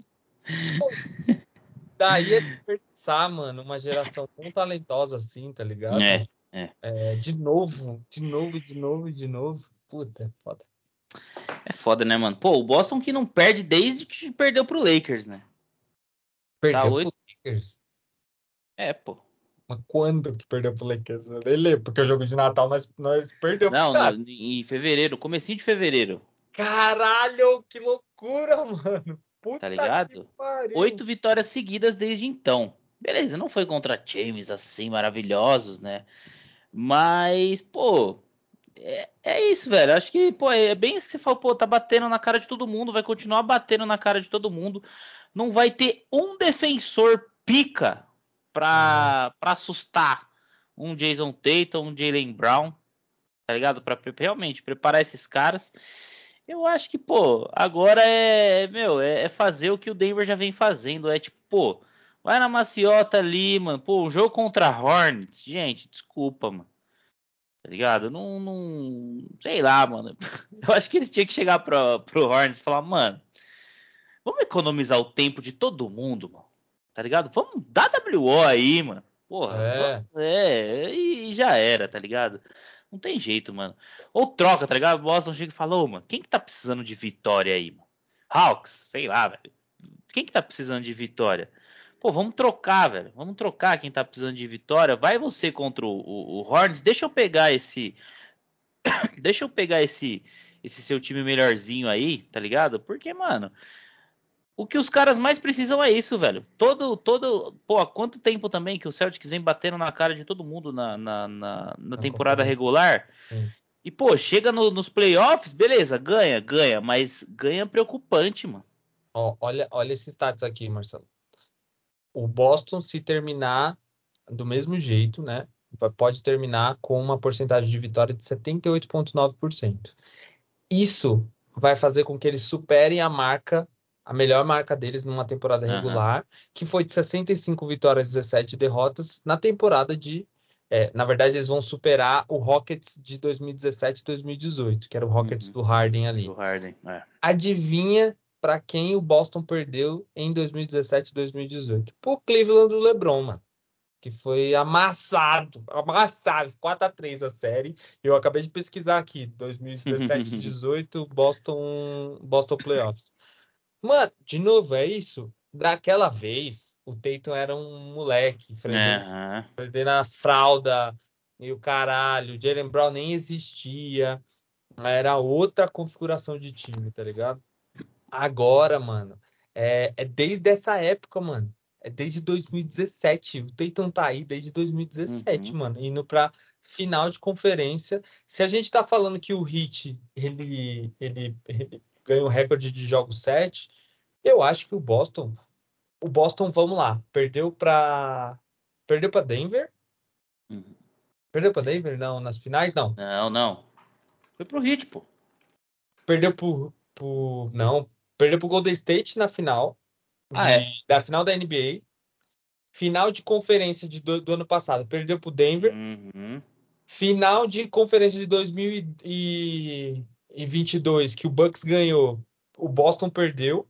pô, daí é desperdiçar, mano, uma geração tão talentosa assim, tá ligado? É, é. É, de novo, de novo, de novo, de novo. Puta, é foda. É foda, né, mano? Pô, o Boston que não perde desde que perdeu pro Lakers, né? Tá Perdeu oito. pro Lakers. É, pô. Mas quando que perdeu pro Lakers? Eu nem lembro, porque o jogo de Natal nós, nós perdeu pro Não, cara. no- em fevereiro, comecinho de fevereiro, Caralho, que loucura, mano. tá Puta que ligado? pariu. Oito vitórias seguidas desde então. Beleza, não foi contra times assim maravilhosos, né? Mas, pô, é, é isso, velho. Acho que, pô, é bem isso que você falou, pô, tá batendo na cara de todo mundo, vai continuar batendo na cara de todo mundo. Não vai ter um defensor pica Uhum. pra, pra assustar um Jason Tatum, um Jaylen Brown, tá ligado? Pra pre- realmente preparar esses caras. Eu acho que, pô, agora é, meu, é, é fazer o que o Denver já vem fazendo. É tipo, pô, vai na maciota ali, mano. Pô, um jogo contra Hornets, gente, desculpa, mano. Tá ligado? Não, não. Sei lá, mano. Eu acho que eles tinham que chegar pro, pro Hornets e falar, mano, vamos economizar o tempo de todo mundo, mano. Tá ligado? Vamos dar W O aí, mano. Porra, vamos, É. é, e, e já era, tá ligado? Não tem jeito, mano. Ou troca, tá ligado? O Boston chega e fala, ô, mano, quem que tá precisando de vitória aí, mano? Hawks, sei lá, velho. Quem que tá precisando de vitória? Pô, vamos trocar, velho. Vamos trocar quem tá precisando de vitória. Vai você contra o, o, o Hornets. Deixa eu pegar esse. Deixa eu pegar esse, esse seu time melhorzinho aí, tá ligado? Porque, mano, o que os caras mais precisam é isso, velho. Todo, todo, pô, há quanto tempo também que o Celtics vem batendo na cara de todo mundo na, na, na, na Na temporada conferência. regular? Sim. E, pô, chega no- nos playoffs, beleza, ganha, ganha, mas ganha preocupante, mano. Ó, olha, olha esse status aqui, Marcelo. O Boston, se terminar do mesmo jeito, né? vai- Pode terminar com uma porcentagem de vitória de setenta e oito vírgula nove por cento. Isso vai fazer com que eles superem a marca, a melhor marca deles numa temporada Aham. regular, que foi de sessenta e cinco vitórias e dezessete derrotas na temporada de. É, na verdade, eles vão superar o Rockets de dois mil e dezessete e dois mil e dezoito, que era o Rockets Uhum. do Harden Do ali. Harden, é. Adivinha para quem o Boston perdeu em dois mil e dezessete e dois mil e dezoito? Pro Cleveland do LeBron, mano, que foi amassado, amassado, quatro a três a série. Eu acabei de pesquisar aqui, dois mil e dezessete e dezoito, Boston, Boston Playoffs. Mano, de novo, é isso? Daquela vez, o Tatum era um moleque, Fredendo, Aham. Fredendo a fralda e o caralho. O Jaylen Brown nem existia. Era outra configuração de time, tá ligado? Agora, mano, é, é desde essa época, mano. É desde dois mil e dezessete. O Tatum tá aí desde dois mil e dezessete, Uhum. mano, indo pra final de conferência. Se a gente tá falando que o Heat, ele, ele, ele ganhou o recorde de jogos sete, eu acho que o Boston, o Boston, vamos lá, perdeu pra perdeu para Denver? Uhum. Perdeu pra Denver? Não, nas finais não. Não, não. Foi pro Hit, pô. Perdeu pro, pro não, perdeu pro Golden State na final Ah, de é. da final da N B A. Final de conferência de, do, do ano passado, perdeu para o Denver. Uhum. Final de conferência de dois mil e vinte e dois, que o Bucks ganhou, o Boston perdeu.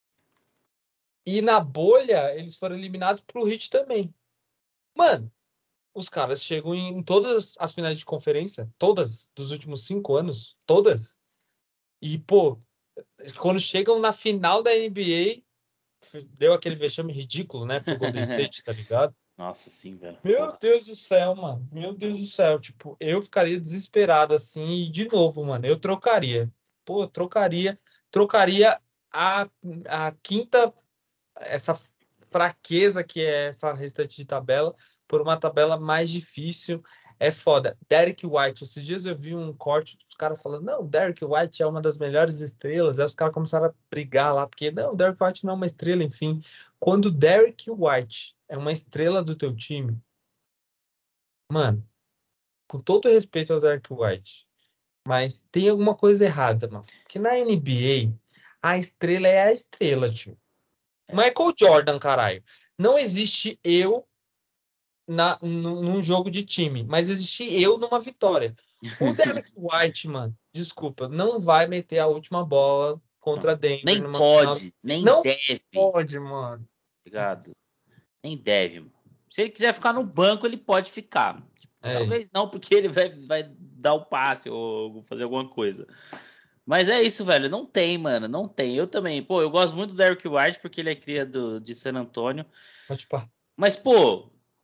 E na bolha, eles foram eliminados para o Heat também. Mano, os caras chegam em, em todas as finais de conferência, todas, dos últimos cinco anos, todas. E, pô, quando chegam na final da N B A, deu aquele vexame ridículo, né, pro Golden State, tá ligado? Nossa, sim, velho. Meu Porra. Deus do céu, mano. Meu Deus do céu. Tipo, eu ficaria desesperado assim. E, de novo, mano, eu trocaria. Pô, eu trocaria. Trocaria a, a quinta, essa fraqueza que é essa restante de tabela, por uma tabela mais difícil. É foda. Derek White. Esses dias eu vi um corte dos caras falando: não, Derek White é uma das melhores estrelas. Aí os caras começaram a brigar lá, porque não, Derek White não é uma estrela, enfim. Quando Derek White é uma estrela do teu time. Mano, com todo respeito ao Dark White, mas tem alguma coisa errada, mano. Porque na N B A, a estrela é a estrela, tio. Michael Jordan, caralho. Não existe eu na, num num jogo de time, mas existe eu numa vitória. O Derek White, mano, desculpa, não vai meter a última bola Não. contra Denver Nem numa final. pode, nem Não deve, pode, mano. ligado? Nem deve, mano. Se ele quiser ficar no banco, ele pode ficar. Tipo, É talvez isso. não, porque ele vai, vai dar o passe ou fazer alguma coisa. Mas é isso, velho. Não tem, mano. Não tem. Eu também. Pô, eu gosto muito do Derrick White porque ele é cria do, de San Antônio. Mas, tipo, Mas, pô,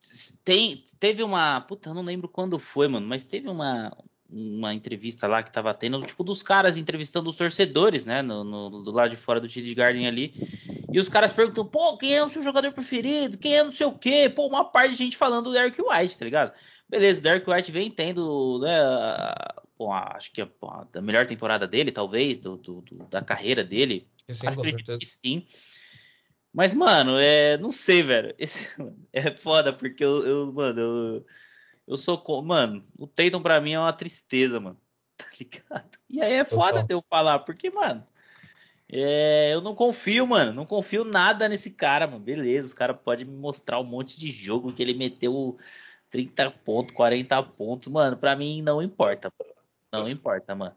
tem, teve uma... Puta, eu não lembro quando foi, mano, mas teve uma, uma entrevista lá que tava tendo, tipo, dos caras entrevistando os torcedores, né, no, no, do lado de fora do T D Garden ali, e os caras perguntam, pô, quem é o seu jogador preferido? Quem é não sei o quê? Pô, uma parte de gente falando do Derrick White, tá ligado? Beleza, o Derrick White vem tendo, né, pô, acho que pô, a melhor temporada dele, talvez, do, do, do da carreira dele. Sim, Acho com acredito certeza. que sim. Mas, mano, é, não sei, velho. Esse, é foda, porque eu, eu mano, eu, eu sou. Mano, o Tatum pra mim é uma tristeza, mano. Tá ligado? E aí é foda Total. de eu falar, porque, mano, é, eu não confio, mano. Não confio nada nesse cara, mano. Beleza, os caras podem me mostrar um monte de jogo que ele meteu trinta pontos, quarenta pontos. Mano, pra mim não importa. Não importa, mano.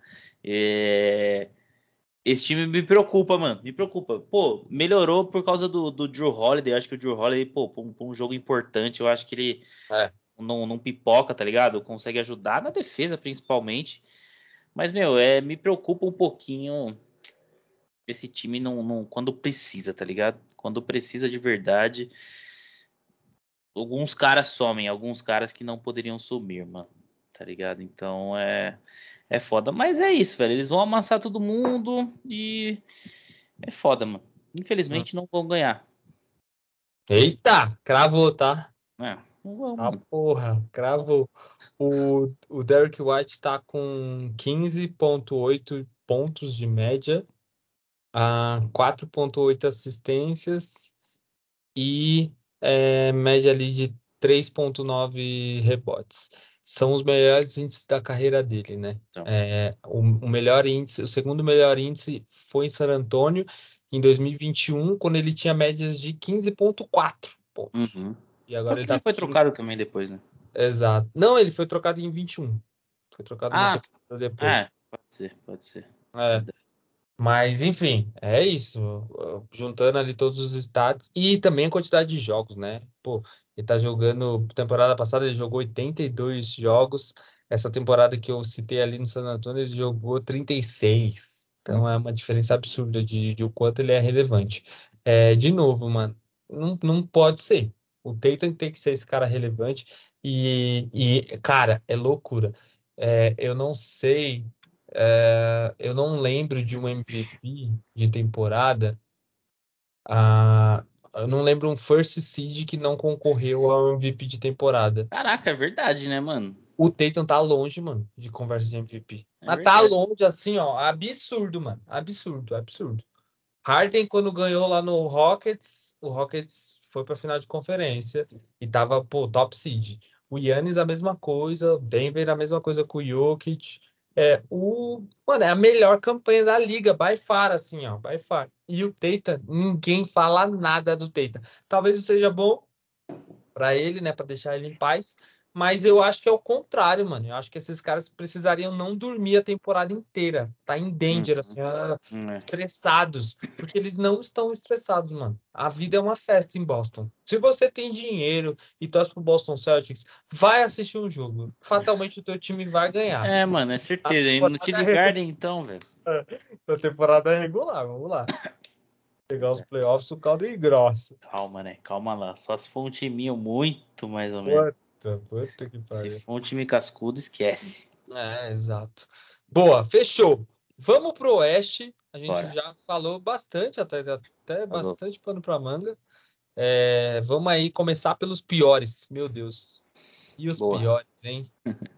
É. Esse time me preocupa, mano. Me preocupa. Pô, melhorou por causa do, do Drew Holiday. Eu acho que o Drew Holiday, pô, pra um, pra um jogo importante, eu acho que ele É. não, não pipoca, tá ligado? Consegue ajudar na defesa, principalmente. Mas, meu, é, me preocupa um pouquinho esse time não, não, quando precisa, tá ligado? Quando precisa de verdade, alguns caras somem, alguns caras que não poderiam sumir, mano. Tá ligado? Então é, é foda. Mas é isso, velho. Eles vão amassar todo mundo e é foda, mano. Hum. Infelizmente não vão ganhar. Eita, cravou, tá? É, não vão, Ah, mano. porra, cravou. O, o Derrick White tá com quinze vírgula oito pontos de média, a quatro vírgula oito assistências e é, média ali de três vírgula nove rebotes. São os melhores índices da carreira dele, né? Então, É, o, o melhor índice, o segundo melhor índice foi em San Antonio em dois mil e vinte e um, quando ele tinha médias de quinze vírgula quatro pontos. uhum. E Foi agora ele porque tá ele com foi trocado também depois, né? Exato. Não, ele foi trocado em vinte e um. Foi trocado uma Ah, temporada é, depois. pode ser, pode ser. É. Verdade. Mas, enfim, é isso. Uh, Juntando ali todos os stats e também a quantidade de jogos, né? Pô, ele tá jogando. Temporada passada ele jogou oitenta e dois jogos. Essa temporada que eu citei ali no San Antonio, ele jogou trinta e seis. Então é uma diferença absurda de, de o quanto ele é relevante. É, de novo, mano, não, não pode ser. O Tatum tem que ser esse cara relevante. E, e cara, é loucura. É, eu não sei. É, eu não lembro de um M V P de temporada. Ah, eu não lembro um first seed que não concorreu ao M V P de temporada. Caraca, é verdade, né, mano? O Tatum tá longe, mano, de conversa de M V P. É Mas tá verdade. longe assim, ó. Absurdo, mano. Absurdo, absurdo. Harden, quando ganhou lá no Rockets, o Rockets foi pra final de conferência e tava, pô, top seed. O Giannis a mesma coisa, o Denver a mesma coisa com o Jokic. É, o, mano, é a melhor campanha da liga, by far, assim, ó, by far. E o Tatum, ninguém fala nada do Tatum. Talvez seja bom pra ele, né, pra deixar ele em paz, mas eu acho que é o contrário, mano. Eu acho que esses caras precisariam não dormir a temporada inteira, tá em danger, Uhum. assim, ah, É. estressados, porque eles não estão estressados, mano. A vida é uma festa em Boston. Se você tem dinheiro e torce pro Boston Celtics, vai assistir um jogo. Fatalmente o teu time vai ganhar. É, mano, é A certeza. E no temporada T D é regular. Garden, então, velho. A temporada é regular, vamos lá. Pegar Pois os é. playoffs, o caldo é grosso. Calma, né? Calma lá. Só se for um timinho muito mais ou menos. Puta, puta que Se pariu. for um time cascudo, esquece. É, exato. Boa, fechou. Vamos pro Oeste. A gente Bora. já falou bastante, até, até Falou. bastante pano pra manga. É, vamos aí começar pelos piores. Meu Deus. E os Boa. piores, hein?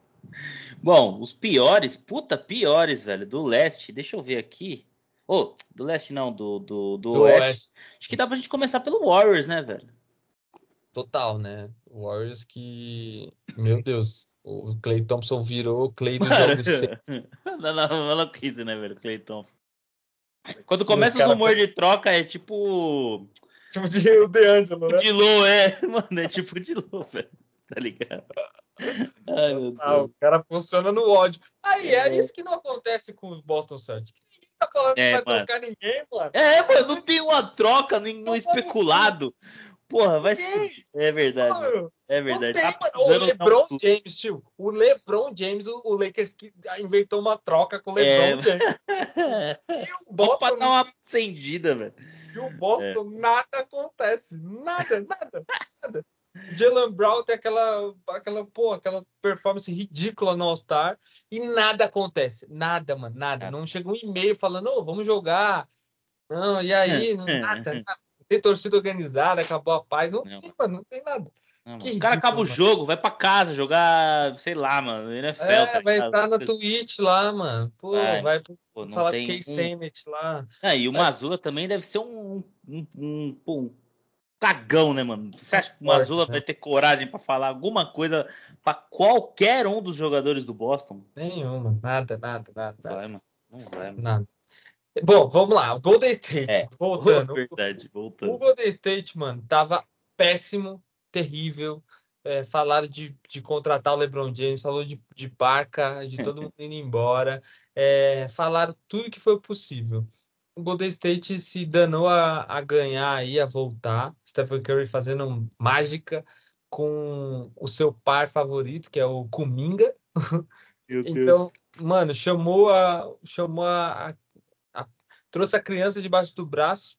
Bom, os piores, puta, piores, velho, do leste. Deixa eu ver aqui. Ô, do leste não, do, do, do Do oeste. Oeste. Acho que dá pra gente começar pelo Warriors, né, velho? Total, né? Warriors que. Meu Deus. O Klay Thompson virou o Klay do Mano, jogo seis. não, não, maluquice, né, velho, Cleiton? Quando E os começa os caras. rumores de troca, é tipo. Tipo de o DeAngelo, Tipo né? de Lô, é. Mano, é tipo de Lô, velho. Tá ligado? Ai, meu Ah, o Deus. cara funciona no ódio. Aí, é É, isso que não acontece com o Boston Celtics. Ninguém tá falando que é, vai mano. trocar ninguém, mano. É, mano, não tem uma troca, nenhum Não tem especulado. Porra, vai se ninguém. fuder. É verdade, mano. Mano, É não verdade. Tá tem, mano. O precisando dar um LeBron clube. James, tio. O LeBron James, o, o Lakers que inventou uma troca com o É. LeBron James. E o Só pra dar Boston, uma acendida, velho. e o É. Boston, nada acontece. Nada, nada, nada. Jaylen Brown tem aquela, aquela, pô, aquela performance ridícula no All-Star e nada acontece. Nada, mano, nada. Não chega um e-mail falando, ô, vamos jogar. Não, e aí, nada, nada. Não tem torcida organizada, acabou a paz. Não, não tem, mano, não tem nada. Não, que os caras acabam o mano. jogo, vai pra casa jogar, sei lá, mano, N F L. É, tá vai estar na Twitch lá, mano. Pô, vai, vai pô, não falar tem com o Kay um... Sennett lá. Ah, e o Vai... Mazzulla também deve ser um, um, um, um, um cagão, né, mano? Você acha que o Forte, Mazzulla né? vai ter coragem pra falar alguma coisa pra qualquer um dos jogadores do Boston? Nenhuma, nada, nada, nada. Não vai, mano. Não vai, mano. Nada. Bom, vamos lá. O Golden State, É, voltando. verdade, voltando. O Golden State, mano, tava péssimo, terrível. É, falaram de, de contratar o LeBron James, falou de, de Barca, de todo mundo indo embora. É, falaram tudo que foi possível. O Golden State se danou a, a ganhar aí, a voltar. Stephen Curry fazendo mágica com o seu par favorito, que é o Kuminga. Meu Então, Deus. mano, chamou a, chamou a, a- a- trouxe a criança debaixo do braço.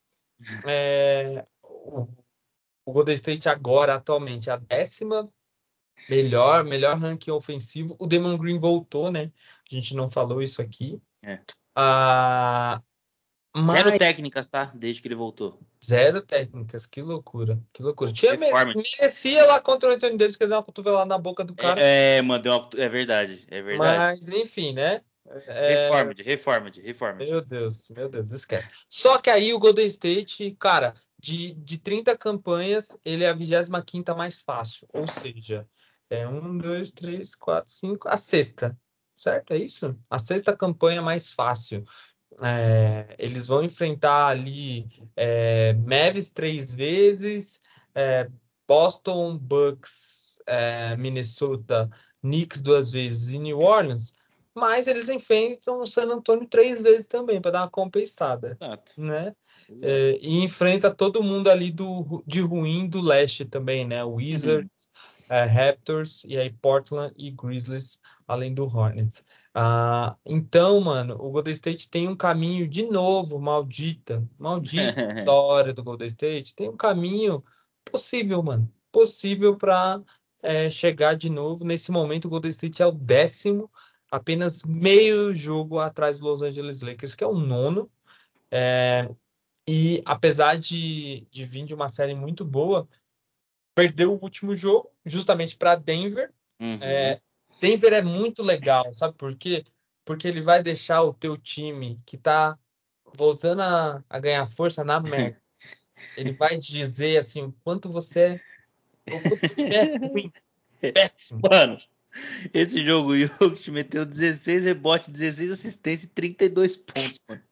É, o, o Golden State agora, atualmente, é a décima melhor, melhor ranking ofensivo. O Damon Green voltou, né? A gente não falou isso aqui. É. Ah, Zero mas técnicas, tá? Desde que ele voltou. zero técnicas, que loucura, que loucura. Pô, Tinha mere- reforma. merecia lá contra o Anthony Davis, que ele deu uma cotovelada na boca do cara. É, é, mano, deu uma- é verdade, é verdade. Mas, enfim, né? É, Reformed, reformed, reformed. meu Deus, meu Deus, esquece. Só que aí o Golden State, cara, de, de trinta campanhas, ele é a vigésima quinta mais fácil. Ou seja, é um, dois, três, quatro, cinco, a sexta. Certo? É isso? A sexta campanha mais fácil. É, eles vão enfrentar ali é, Mavs três vezes, é, Boston, Bucks, é, Minnesota, Knicks duas vezes e New Orleans, mas eles enfrentam o San Antonio três vezes também para dar uma compensada, Exato. né? Exato. É, e enfrenta todo mundo ali do, de ruim do leste também, né? Wizards, é, Raptors e aí Portland e Grizzlies, além do Hornets. Ah, então, mano, o Golden State tem um caminho de novo, maldita, maldita história do Golden State, tem um caminho possível, mano, possível para chegar de novo. Nesse momento, o Golden State é o décimo, apenas meio jogo atrás do Los Angeles Lakers, que é o nono. É, e apesar de, de vir de uma série muito boa, perdeu o último jogo justamente para Denver. Uhum. É, Denver é muito legal, sabe por quê? Porque ele vai deixar o teu time que tá voltando a, a ganhar força na merda. Ele vai dizer assim, o quanto você é, o quanto o time é ruim, péssimo. Mano, esse jogo o Jokic meteu dezesseis rebotes, dezesseis assistências e trinta e dois pontos, mano.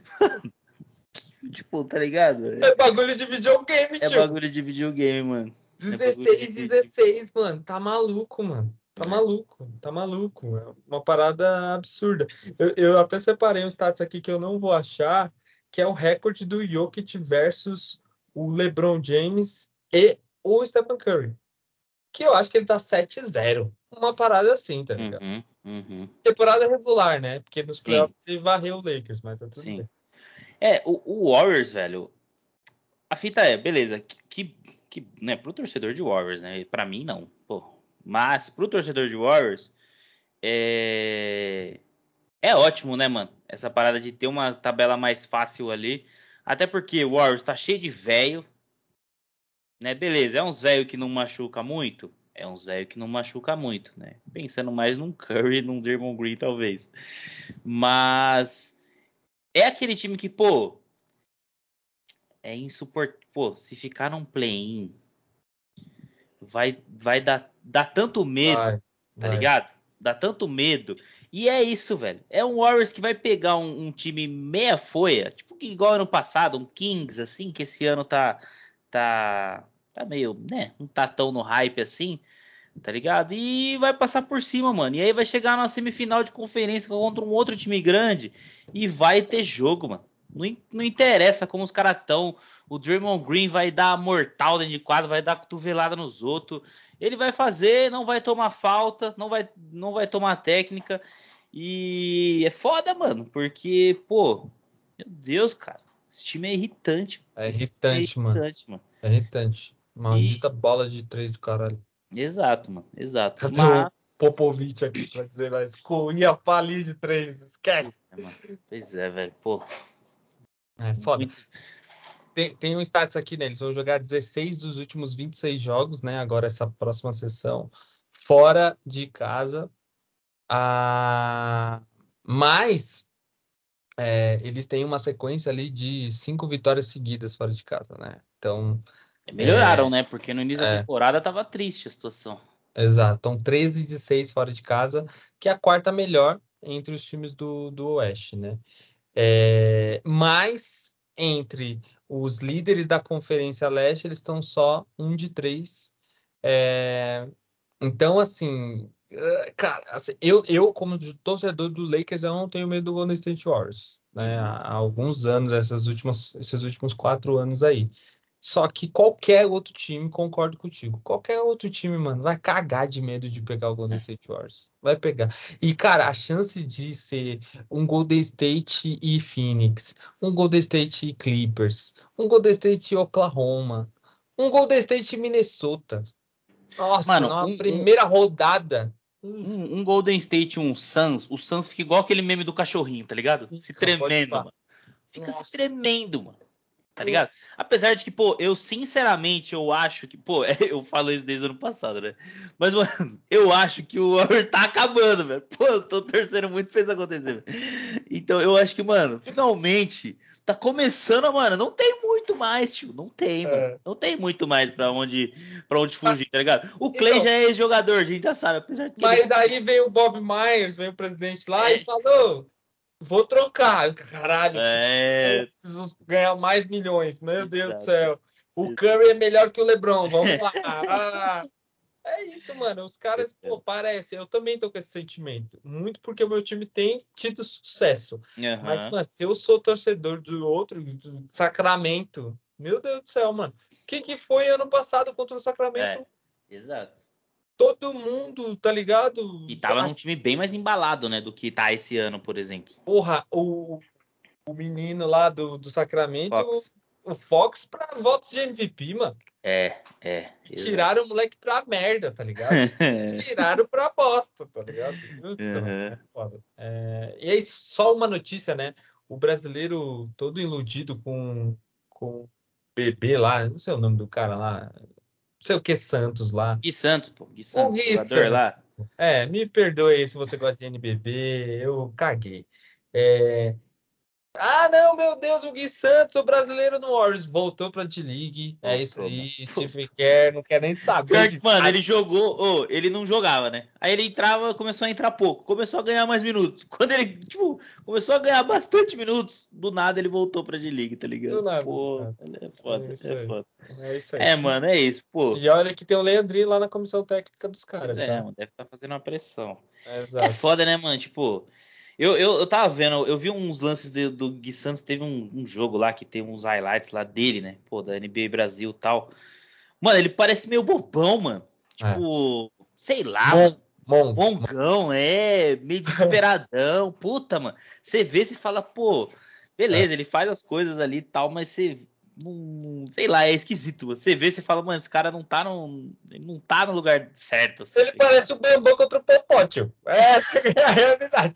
Tipo, tá ligado? É bagulho de videogame, É tio. bagulho de videogame, mano. É bagulho de, dezesseis, de, de... dezesseis, mano. Tá maluco, mano. Tá É. maluco, tá maluco. É uma parada absurda. Eu, eu até separei um status aqui que eu não vou achar, que é o recorde do Jokic versus o LeBron James e o Stephen Curry. Que eu acho que ele tá sete a zero. Uma parada assim, tá ligado? Uhum, uhum. Temporada regular, né? Porque nos Sim, playoffs ele varreu o Lakers, mas tá tudo sim. bem. É, o, o Warriors, velho. A fita é, beleza, que, que, que, né, pro torcedor de Warriors, né? Pra mim, não, pô. Mas pro torcedor de Warriors, é. É ótimo, né, mano? Essa parada de ter uma tabela mais fácil ali. Até porque o Warriors tá cheio de velho, né? Beleza, é uns velho que não machuca muito. É uns velho que não machuca muito, né? Pensando mais num Curry, num Draymond Green, talvez. Mas é aquele time que, pô, é insuportável. Pô, se ficar num play-in, vai, vai dar, dar tanto medo, Vai, tá vai. ligado? Dá tanto medo. E é isso, velho. É um Warriors que vai pegar um, um time meia folha, tipo igual ano passado, um Kings, assim, que esse ano tá, tá, tá meio, né? Não tá tão no hype assim, tá ligado? E vai passar por cima, mano. E aí vai chegar na semifinal de conferência contra um outro time grande e vai ter jogo, mano. Não, não interessa como os caras estão. O Draymond Green vai dar mortal dentro de quadro, vai dar cotovelada nos outros. Ele vai fazer, não vai tomar falta, não vai, não vai tomar técnica. E é foda, mano, porque, pô, meu Deus, cara, esse time é irritante. É Esse time é irritante, mano. irritante, mano. É irritante. Maldita bola de três do caralho. Exato, mano. Exato. Cadê Mas... o Popovich aqui pra dizer, mas corria palinha de três, esquece. É, mano. Pois é, velho. Pô. É foda. Muito... Tem, tem um status aqui, né? Eles vão jogar dezesseis dos últimos vinte e seis jogos, né? Agora essa próxima sessão, fora de casa. Ah, mas é, eles têm uma sequência ali de cinco vitórias seguidas fora de casa, né? Então, Melhoraram, né? Porque no início da é, temporada tava triste a situação. exato. Então, treze de seis fora de casa, que é a quarta melhor entre os times do, do Oeste, né? É, mas entre os líderes da Conferência Leste, eles estão só um de três. É, então, assim, eh, cara, assim, eu, eu, como torcedor do Lakers, eu não tenho medo do Golden State Warriors, né? Uhum. Há, há alguns anos, essas últimas, esses últimos quatro anos aí. Só que qualquer outro time, concordo contigo, qualquer outro time, mano, vai cagar de medo de pegar o Golden É. State Warriors. Vai pegar. E, cara, a chance de ser um Golden State e Phoenix, um Golden State e Clippers, um Golden State e Oklahoma, um Golden State e Minnesota. Nossa, Mano, numa um, um, primeira rodada. Uf, um, um Golden State, um Suns, o Suns fica igual aquele meme do cachorrinho, tá ligado? Se fica, pode tremendo, pá. mano. Fica se Nossa. tremendo, mano. Tá Uf, ligado? Apesar de que, pô, eu sinceramente eu acho que, pô, eu falo isso desde o ano passado, né? Mas, mano, eu acho que o Warriors tá acabando, velho. Pô, eu tô torcendo muito pra isso acontecer, velho. Então eu acho que, mano, finalmente tá começando, mano. Não tem muito mais, tio. Não tem, mano. é. Não tem muito mais pra onde, pra onde Ah, fugir, tá ligado? O Clay então, já é ex-jogador, a gente já sabe, apesar de que ele. mas aí veio o Bob Myers, veio o presidente lá e É, falou: vou trocar. Caralho, eu é, preciso ganhar mais milhões. Meu Deus do exato. céu. O Curry é melhor que o LeBron. Vamos lá. Ah, é isso, mano. Os caras, pô, parece. Eu também tô com esse sentimento. Muito porque o meu time tem tido sucesso. Mas, Aham. mano, se eu sou torcedor do outro, do Sacramento, meu Deus do céu, mano. O que que foi ano passado contra o É, Sacramento? exato. Todo mundo, tá ligado? E tava num Acho- time bem mais embalado, né, do que tá esse ano, por exemplo. Porra, o, o menino lá do, do Sacramento, Fox. o Fox, pra votos de M V P, mano. É, é, E exato. tiraram o moleque pra merda, tá ligado? Tiraram pra bosta, tá ligado? Puta, mano, é Uhum. foda. É, e aí, só uma notícia, né? O brasileiro todo iludido com, com o bebê lá, não sei o nome do cara lá, não sei o que Santos lá. Gui Santos, pô. Gui O Santos, Gui jogador Santos. lá. É, me perdoe aí se você gosta de N B B, eu caguei. É, ah, não, meu Deus, o Gui Santos, o brasileiro no Warriors, voltou pra D-League. É isso Voltou, mano. aí. Steve Voltou. Kerr não quer nem saber Pior que, de mano, nada. ele jogou, ô, ele não jogava, né? Aí ele entrava, começou a entrar pouco, começou a ganhar mais minutos. Quando ele, tipo, começou a ganhar bastante minutos, do nada ele voltou pra D-League, tá Do ligado? nada, do Pô, nada. é É foda, isso é aí. foda. É isso aí. É, mano, é isso, pô. E olha que tem o Leandrinho lá na comissão técnica dos Pois caras, é, tá? mano, deve estar fazendo uma pressão. É, É exato. foda, né, mano? Tipo, eu, eu, eu tava vendo, eu vi uns lances de- do Gui Santos, teve um, um jogo lá que tem uns highlights lá dele, né? Pô, da N B A Brasil e tal. Mano, ele parece meio bobão, mano. É. Tipo, sei lá, Mon, mano. Mongo. Mongão, é, meio desesperadão. Puta, mano. Você vê, você fala, pô, É. beleza, ele faz as coisas ali e tal, mas você. Não, sei lá, é esquisito. Você vê, você fala, mano, esse cara não tá no, ele não tá no lugar certo, assim, Ele tá ligado? parece o Bambam contra o Popó, tio. Essa que é a realidade.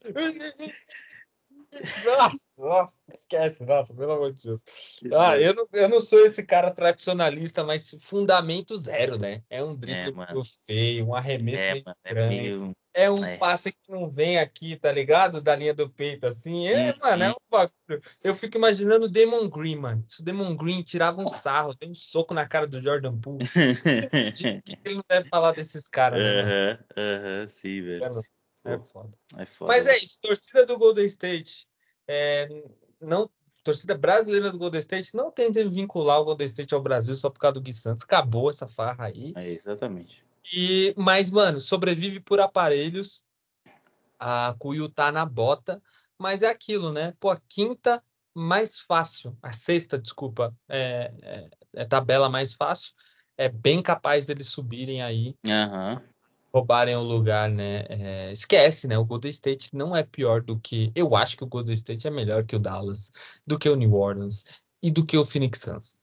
Nossa, nossa, esquece, nossa, pelo amor de Deus. Ah, eu não, eu não sou esse cara tradicionalista, mas fundamento zero, né? É um É, drible mano. meio feio, um arremesso É, meio mano. É estranho. meio. É um É. passe que não vem aqui, tá ligado? Da linha do peito, assim. É, mano, é Uhum. um bagulho. Eu fico imaginando o Damon Green, mano. Se o Damon Green tirava um sarro, deu um soco na cara do Jordan Poole. De que ele não deve falar desses caras, né, mano? Aham, aham, sim, velho. É, louco. É Pô, foda. é foda, Mas é mano. isso, torcida do Golden State. É, não, torcida brasileira do Golden State não tenta vincular o Golden State ao Brasil só por causa do Gui Santos. Acabou essa farra aí. É, exatamente. E, mas, mano, sobrevive por aparelhos. A Cuiú tá na bota. Mas é aquilo, né? Pô, a quinta mais fácil. A sexta, desculpa. É, é, é tabela mais fácil. É bem capaz deles subirem aí, Aham. roubarem o lugar, né? É, esquece, né? O Golden State não é pior do que. Eu acho que o Golden State é melhor que o Dallas, do que o New Orleans e do que o Phoenix Suns.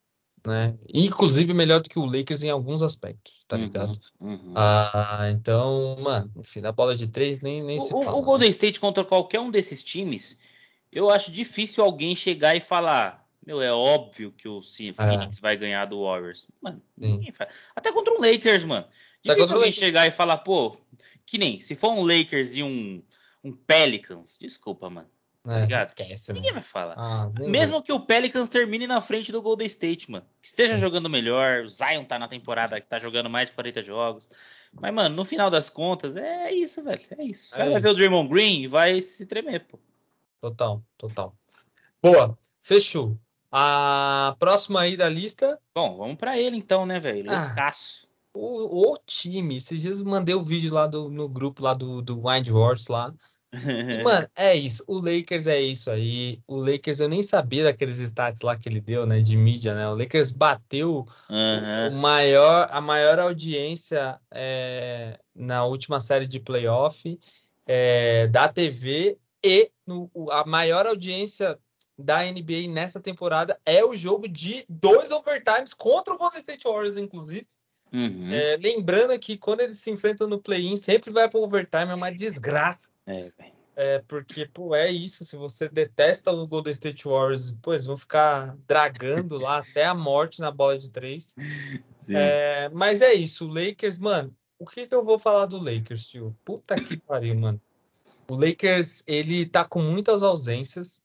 né? Inclusive melhor do que o Lakers em alguns aspectos, tá ligado? Uhum, uhum. Ah, então, mano, enfim, na bola de três nem, nem se O, o, o fala, né? Golden State contra qualquer um desses times, eu acho difícil alguém chegar e falar: meu, é óbvio que o Ci- É, Phoenix vai ganhar do Warriors. Mano, sim. ninguém faz. Até contra um Lakers, mano. Tá Difícil contra o alguém Lakers. chegar e falar, pô, que nem, se for um Lakers e um, um Pelicans, desculpa, mano. Tá É, ligado? esquece, Ninguém mano. vai falar. Ah, ninguém. Mesmo que o Pelicans termine na frente do Golden State, mano. Que esteja Sim. jogando melhor, o Zion tá na temporada que tá jogando mais de quarenta jogos. Mas, mano, no final das contas, é isso, velho. É isso. Os caras É vão ver o isso. Draymond Green e vai se tremer, pô. Total, total. Boa, fechou. A próxima aí da lista. Bom, vamos pra ele então, né, velho? Ah, Loucaço. o, o time. Esses dias eu mandei o vídeo lá do, no grupo lá do, do Wild Horse lá. E, mano, é isso. O Lakers é isso aí. O Lakers, eu nem sabia daqueles stats lá que ele deu, né, de mídia, né? O Lakers bateu o, o Aham. maior, a maior audiência é, na última série de playoff é, da T V e no, o- a maior audiência da N B A nessa temporada é o jogo de dois overtimes contra o Golden State Warriors, inclusive. Uhum. É, lembrando que quando eles se enfrentam no play-in, sempre vai para o overtime, é uma desgraça. É, velho. É porque, pô, é isso. Se você detesta o Golden State Warriors, pô, eles vão ficar dragando lá até a morte na bola de três. Sim. É, mas é isso. O Lakers, mano, o que que eu vou falar do Lakers, tio? Puta que pariu, mano. O Lakers, ele tá com muitas ausências,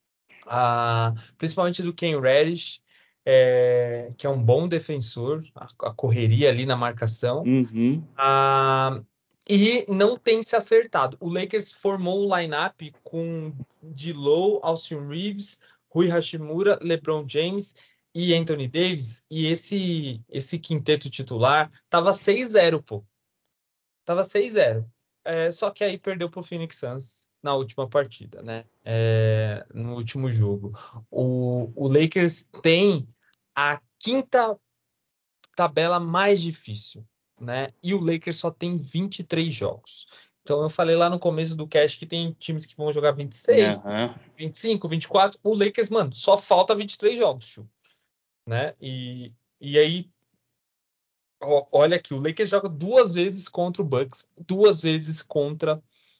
ah, principalmente do Ken Reddish, é, que é um bom defensor, a, a correria ali na marcação. Uhum. Ah, e não tem se acertado. O Lakers formou um lineup com D'Lo, Austin Reeves, Rui Hashimura, LeBron James e Anthony Davis. E esse esse quinteto titular tava seis a zero, pô. Tava seis a zero. É, só que aí perdeu pro Phoenix Suns na última partida, né? É, no último jogo. O, o Lakers tem a quinta tabela mais difícil, né? E o Lakers só tem vinte e três jogos. Então eu falei lá no começo do cast que tem times que vão jogar vinte e seis, Aham. vinte e cinco, vinte e quatro. O Lakers, mano, só falta vinte e três jogos, Chu, né? E, e aí, ó, olha aqui, o Lakers joga duas vezes contra o Bucks, duas vezes contra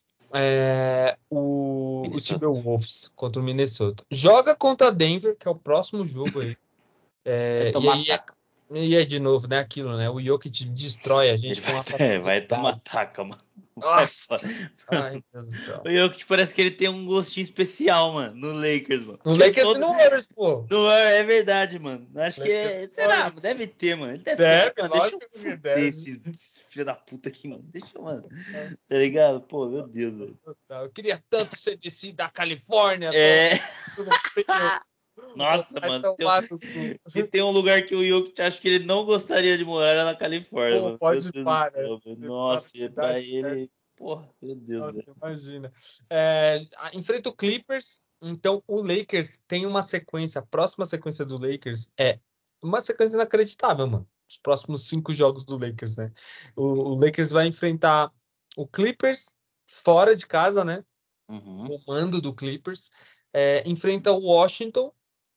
é, o, o Minnesota. Timberwolves, contra o Minnesota. Joga contra Denver, que é o próximo jogo aí. Vai É, e tomar aí é taca. E é de novo, né? Aquilo, né? O Jokic destrói a Ele gente com vai, uma é, vai tomar facilidade. taca, mano. Vai, Nossa! Ai, Deus do o céu. Jokic parece que ele tem um gostinho especial, mano, no Lakers, mano. No Porque Lakers e todo. no Warriors, pô. No, é verdade, mano. Acho que Lakers é. e Será? Warriors. Deve ter, mano. Ele deve ter. Deve, Mano, deixa eu lógico que fuder deve. esse, esse filho da puta aqui, mano. Deixa eu, mano. Tá ligado? Pô, meu Deus, velho. Eu queria tanto ser D C da Califórnia, tô. É. Eu não tenho. Nossa, Vai mano. Se tem, um, tomar no cu. se tem um lugar que o Jokic acha que ele não gostaria de morar, é na Califórnia, Pô, mano. Meu pode Deus do parar. céu, velho. Você tá Nossa, na e é pra cidade certa. ele. Porra, meu Deus, Nossa, velho. imagina. É, enfrenta o Clippers. Então, o Lakers tem uma sequência. A próxima sequência do Lakers é uma sequência inacreditável, mano. Os próximos cinco jogos do Lakers, né? O, o Lakers vai enfrentar o Clippers fora de casa, né? Uhum. O mando do Clippers. É, enfrenta o Washington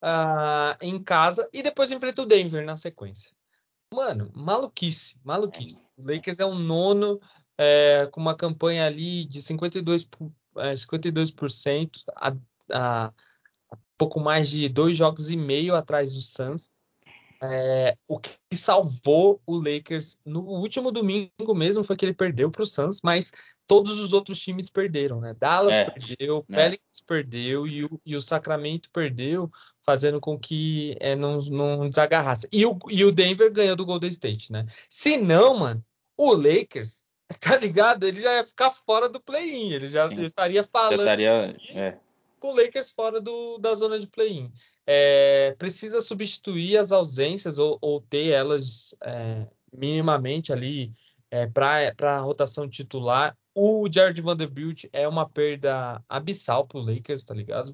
ah, em casa e depois enfrenta o Denver na sequência. Mano, maluquice, É, maluquice. O Lakers é um nono é, com uma campanha ali de cinquenta e dois, por- é, cinquenta e dois por cento, a, a pouco mais de dois jogos e meio atrás do Suns. É, o que salvou o Lakers no último domingo mesmo foi que ele perdeu para o Suns, mas todos os outros times perderam, né? Dallas é, perdeu, é. Pelicans perdeu e o, e o Sacramento perdeu, fazendo com que é, não, não desagarrasse. E o, e o Denver ganhou do Golden State, né? Se não, mano, o Lakers, tá ligado? Ele já ia ficar fora do play-in, ele já Sim. estaria Já falando estaria. É. com o Lakers fora do, da zona de play-in. É, precisa substituir as ausências ou, ou ter elas é, minimamente ali é, para a rotação titular. O Jared Vanderbilt é uma perda abissal para o Lakers, tá ligado?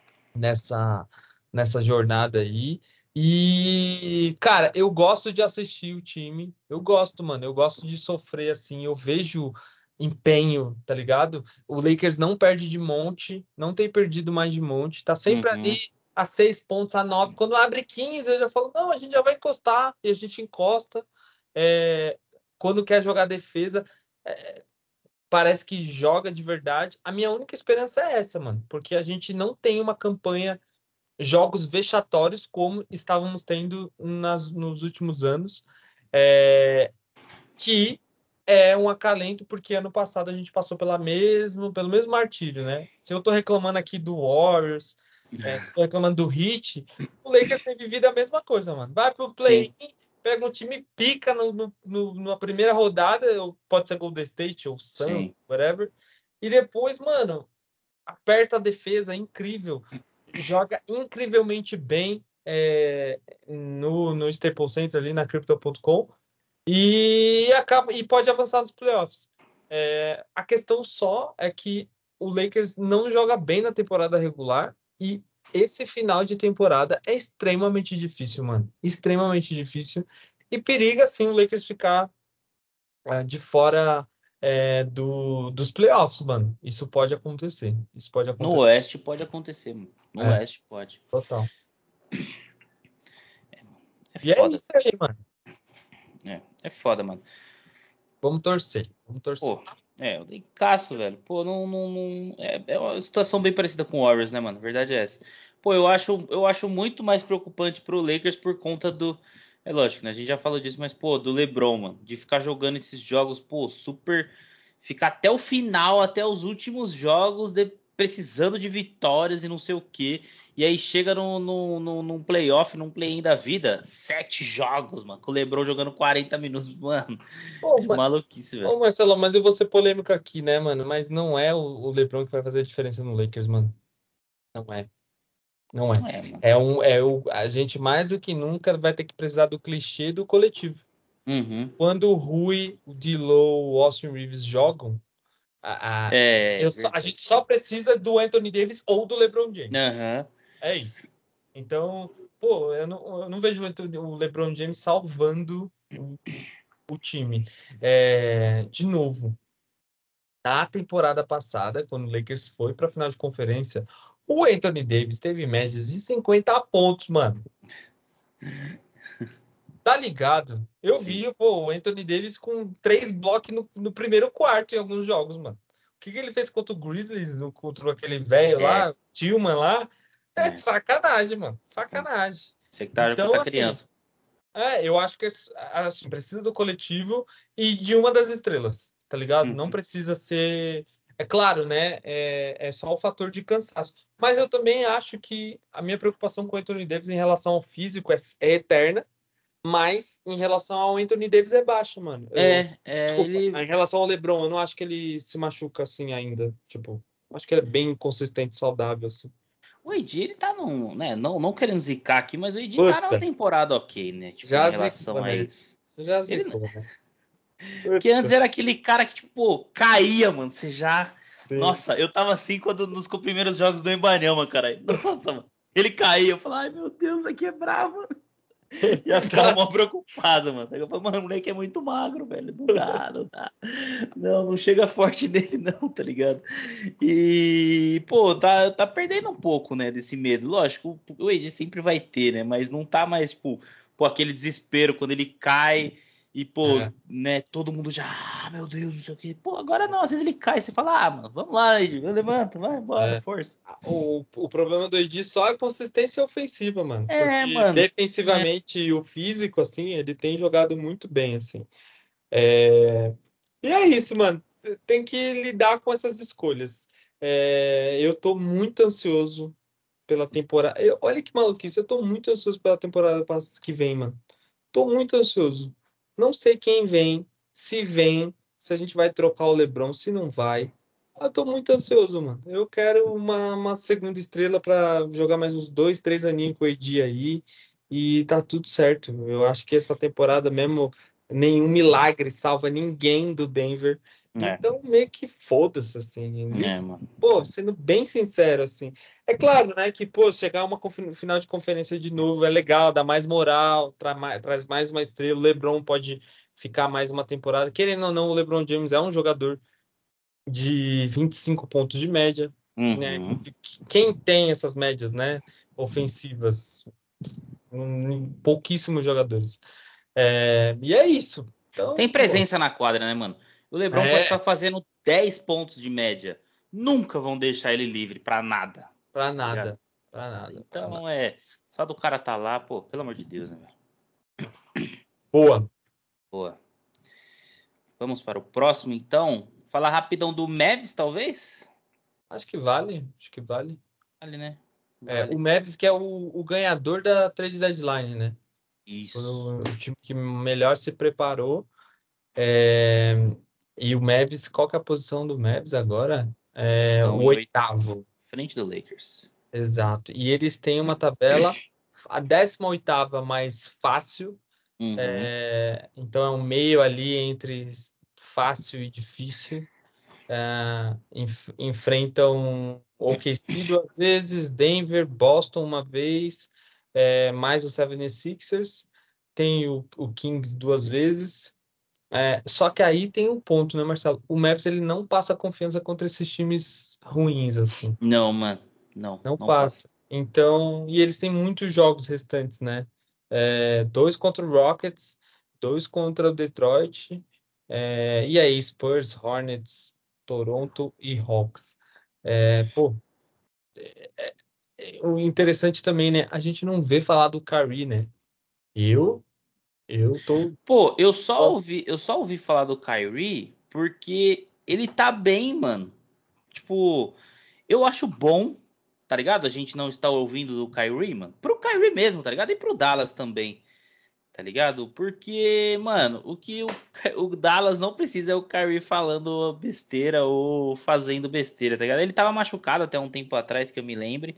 Nessa, nessa jornada aí. E, cara, eu gosto de assistir o time. Eu gosto, mano. Eu gosto de sofrer assim. Eu vejo empenho, tá ligado? O Lakers não perde de monte, não tem perdido mais de monte, tá sempre Uhum. ali. a seis pontos, a nove. Quando abre quinze, eu já falo, não, a gente já vai encostar. E a gente encosta. É, quando quer jogar defesa, é, parece que joga de verdade. A minha única esperança é essa, mano. Porque a gente não tem uma campanha, jogos vexatórios como estávamos tendo nas, nos últimos anos. É, que é um acalento, porque ano passado a gente passou pela mesmo, pelo mesmo martírio, né? Se eu tô reclamando aqui do Warriors, é, tô reclamando do Heat, o Lakers tem vivido a mesma coisa, mano. Vai pro play, pega um time, pica no, no, no, na primeira rodada, ou pode ser Golden State ou Sun, whatever, e depois, mano, aperta a defesa, incrível, joga incrivelmente bem é, no, no Staples Center ali na Crypto ponto com, e acaba e pode avançar nos playoffs. É, a questão só é que o Lakers não joga bem na temporada regular e esse final de temporada é extremamente difícil, mano. Extremamente difícil. E periga, sim, o Lakers ficar é, de fora é, do, dos playoffs, mano. Isso pode acontecer. Isso pode No acontecer. Oeste pode acontecer, mano. No É, Oeste pode. total. É E é foda. isso aí, mano. É, é foda, mano. Vamos torcer. Vamos torcer. Pô, é, eu dei caço, velho. Pô, não, não, não- é, é uma situação bem parecida com o Warriors, né, mano? A verdade é essa. Pô, eu acho, eu acho muito mais preocupante pro Lakers por conta do. É lógico, né? A gente já falou disso, mas, pô, do LeBron, mano. De ficar jogando esses jogos, pô, super. Ficar até o final, até os últimos jogos, de- precisando de vitórias e não sei o quê. E aí chega no, no, no, num playoff, num play-in da vida, sete jogos, mano. Com o LeBron jogando quarenta minutos, mano. Pô, É maluquice, velho. Ô, Marcelo, mas eu vou ser polêmico aqui, né, mano? Mas não é o, o LeBron que vai fazer a diferença no Lakers, mano. Não é. Não é. É, mano. É um, é o, a gente mais do que nunca vai ter que precisar do clichê do coletivo. Uhum. Quando o Rui, o D'Lo, o Austin Reeves jogam, a, a, É, eu só- a gente só precisa do Anthony Davis ou do LeBron James. Aham. É isso. Então, pô, eu não, eu não vejo o Anthony- o LeBron James salvando o, o time. É, de novo. Na temporada passada, quando o Lakers foi para a final de conferência, o Anthony Davis teve médias de cinquenta pontos, mano. Tá ligado? Eu Sim. vi, pô, o Anthony Davis com três blocos no, no primeiro quarto em alguns jogos, mano. O que, que ele fez contra o Grizzlies, no, contra aquele velho É, lá, Tillman lá? É é. sacanagem, mano. Então, Sacanagem. você que tá Então, contra a assim, criança. é, eu acho que assim, precisa do coletivo e de uma das estrelas, tá ligado? Não Uhum. precisa ser. É claro, né? É, é só o fator de cansaço. Mas eu também acho que a minha preocupação com o Anthony Davis em relação ao físico é, é eterna, mas em relação ao Anthony Davis é baixa, mano. Eu, É, é, desculpa, ele. em relação ao LeBron, eu não acho que ele se machuca assim ainda. Tipo, acho que ele é bem consistente, saudável, assim. O A D, ele tá num, né? Não, não querendo zicar aqui, mas o A D tá numa Puta, temporada ok, né? Tipo, em já relação zicou, a né? isso. Já Ele. zicou, né? Porque antes Puta, era aquele cara que, tipo, pô, caía, mano. Você já. sim. Nossa, eu tava assim quando nos primeiros jogos do Embanhama, cara. Nossa, mano. Ele caía, eu falava, ai meu Deus, vai quebrar, mano. Já ficava mal preocupado, mano. Eu falei, mano, o moleque é muito magro, velho. Não dá, não dá. Não, não chega forte nele, não, tá ligado? E, pô, tá, tá perdendo um pouco, né, desse medo. Lógico, o A D sempre vai ter, né? Mas não tá mais, tipo, pô, aquele desespero quando ele cai e, pô, É. né, todo mundo já, ah, meu Deus, não sei o quê. Pô, agora não, às vezes ele cai, você fala, ah, mano, vamos lá, A D, levanta, vai, bora, É. força. O, o problema do Edi só é a consistência ofensiva, mano. É, Porque mano. É. defensivamente e o físico, assim, ele tem jogado muito bem, assim. É, e é isso, mano. Tem que lidar com essas escolhas. É, eu tô muito ansioso pela temporada. Eu- olha que maluquice, eu tô muito ansioso pela temporada pass- que vem, mano. Tô muito ansioso. Não sei quem vem, se vem, se a gente vai trocar o LeBron, se não vai. Eu tô muito ansioso, mano. Eu quero uma, uma segunda estrela pra jogar mais uns dois, três aninhos com o A D aí e tá tudo certo. Eu acho que essa temporada mesmo, nenhum milagre salva ninguém do Denver. É, Então, meio que foda-se, assim. é, Eles, mano. pô, sendo bem sincero, assim. É claro, né, que, pô, chegar a uma confi- final de conferência de novo é legal, dá mais moral, tra mais, traz mais uma estrela. O LeBron pode ficar mais uma temporada. Querendo ou não, o LeBron James é um jogador de vinte e cinco pontos de média, né? Uhum. Quem tem essas médias, né? ofensivas. Um, pouquíssimos jogadores. É, e é isso. Então, tem presença pô, na quadra, né, mano? O LeBron é... pode estar fazendo dez pontos de média. Nunca vão deixar ele livre pra nada. Pra nada. Tá pra nada. Então, pra nada. é... Só do cara tá lá, pô, pelo amor de Deus, né, velho? Boa. Boa. Vamos para o próximo, então. Falar rapidão do Mavs, talvez? Acho que vale. Acho que vale. Vale, né? É, Vale. o Mavs que é o, o ganhador da trade deadline, né? Isso. O, o time que melhor se preparou. É, e o Mavs, qual que é a posição do Mavs agora? É, Estão o em oitavo. Frente do Lakers. Exato. E eles têm uma tabela, a décima oitava mais fácil. Uhum. É, então é um meio ali entre fácil e difícil. É, enf enfrentam O K C duas vezes, Denver, Boston uma vez, é, mais o seventy sixers, tem o, o Kings duas vezes. É, só que aí tem um ponto, né, Marcelo? O Mavs ele não passa confiança contra esses times ruins, assim. Não, mano. Não, Não não passa. passa. Então, e eles têm muitos jogos restantes, né? É, dois contra o Rockets, dois contra o Detroit, é, e aí Spurs, Hornets, Toronto e Hawks. É, pô, é, é, o interessante também, né? A gente não vê falar do Kyrie, né? Eu, eu tô. Pô, eu só ouvi, eu só ouvi falar do Kyrie porque ele tá bem, mano. Tipo, eu acho bom, tá ligado? A gente não está ouvindo do Kyrie, mano. Pro Kyrie mesmo, tá ligado? E pro Dallas também, tá ligado? Porque, mano, o que o, o Dallas não precisa é o Kyrie falando besteira ou fazendo besteira, tá ligado? Ele tava machucado até um tempo atrás, que eu me lembre.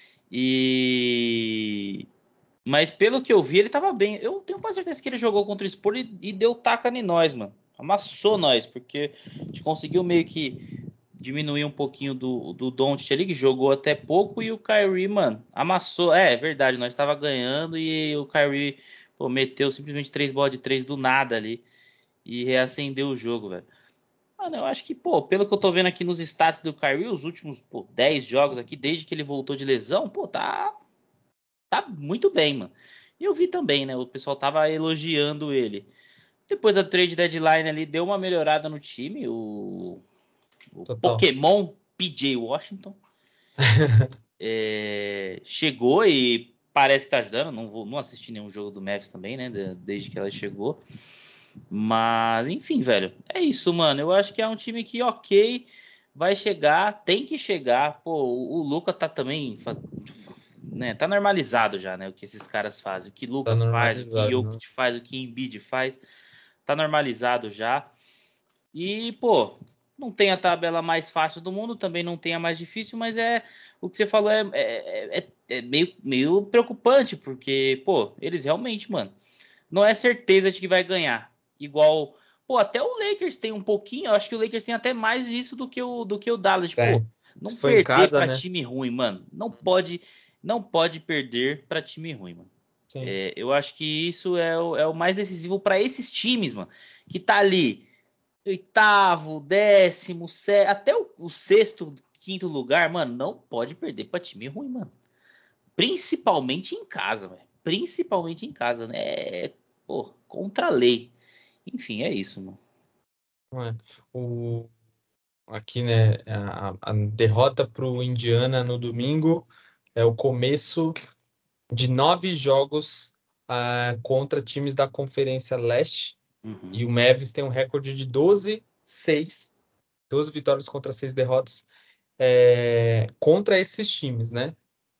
E mas pelo que eu vi, ele tava bem. Eu tenho quase certeza que ele jogou contra o Spurs e, e deu taca em nós, mano. Amassou nós, porque a gente conseguiu meio que diminuir um pouquinho do, do Doncic ali, que jogou até pouco, e o Kyrie, mano, amassou. É, é verdade, nós tava ganhando e o Kyrie pô, meteu simplesmente três bolas de três do nada ali e reacendeu o jogo, velho. Mano, eu acho que, pô, pelo que eu tô vendo aqui nos stats do Kyrie, os últimos pô, dez jogos aqui, desde que ele voltou de lesão, pô, tá tá muito bem, mano. E eu vi também, né? O pessoal tava elogiando ele. Depois da trade deadline ali, deu uma melhorada no time. O, o Total. Pokémon P J Washington é, chegou e parece que tá ajudando. Não, vou, não assisti nenhum jogo do Mavs também, né? Desde que ela chegou. Mas, enfim, velho. É isso, mano. Eu acho que é um time que, ok, vai chegar, tem que chegar. Pô, o Luca tá também né, tá normalizado já, né? O que esses caras fazem, o que Tá Luka faz, o que normalizado, né? Jokic faz, o que Embiid faz, tá normalizado já. E, pô, não tem a tabela mais fácil do mundo, também não tem a mais difícil, mas é o que você falou é, é, é, é meio, meio preocupante, porque, pô, eles realmente, mano, não é certeza de que vai ganhar. Igual, pô, até o Lakers tem um pouquinho, eu acho que o Lakers tem até mais isso do que o, do que o Dallas. É. Pô, não Se for em perder casa, pra né? time ruim, mano. Não pode, não pode perder pra time ruim, mano. Sim. É, eu acho que isso é o, é o mais decisivo pra esses times, mano. Que tá ali, oitavo, décimo, sé- até o, o sexto, quinto lugar, mano. Não pode perder pra time ruim, mano. Principalmente em casa, velho. Principalmente em casa, né? É, pô, contra a lei. Enfim, é isso, mano. Não é. O, aqui, né, a, a derrota para o Indiana no domingo é o começo de nove jogos ah, contra times da Conferência Leste. Uhum. E o Mavs tem um recorde de doze seis, doze vitórias contra seis derrotas é, contra esses times, né?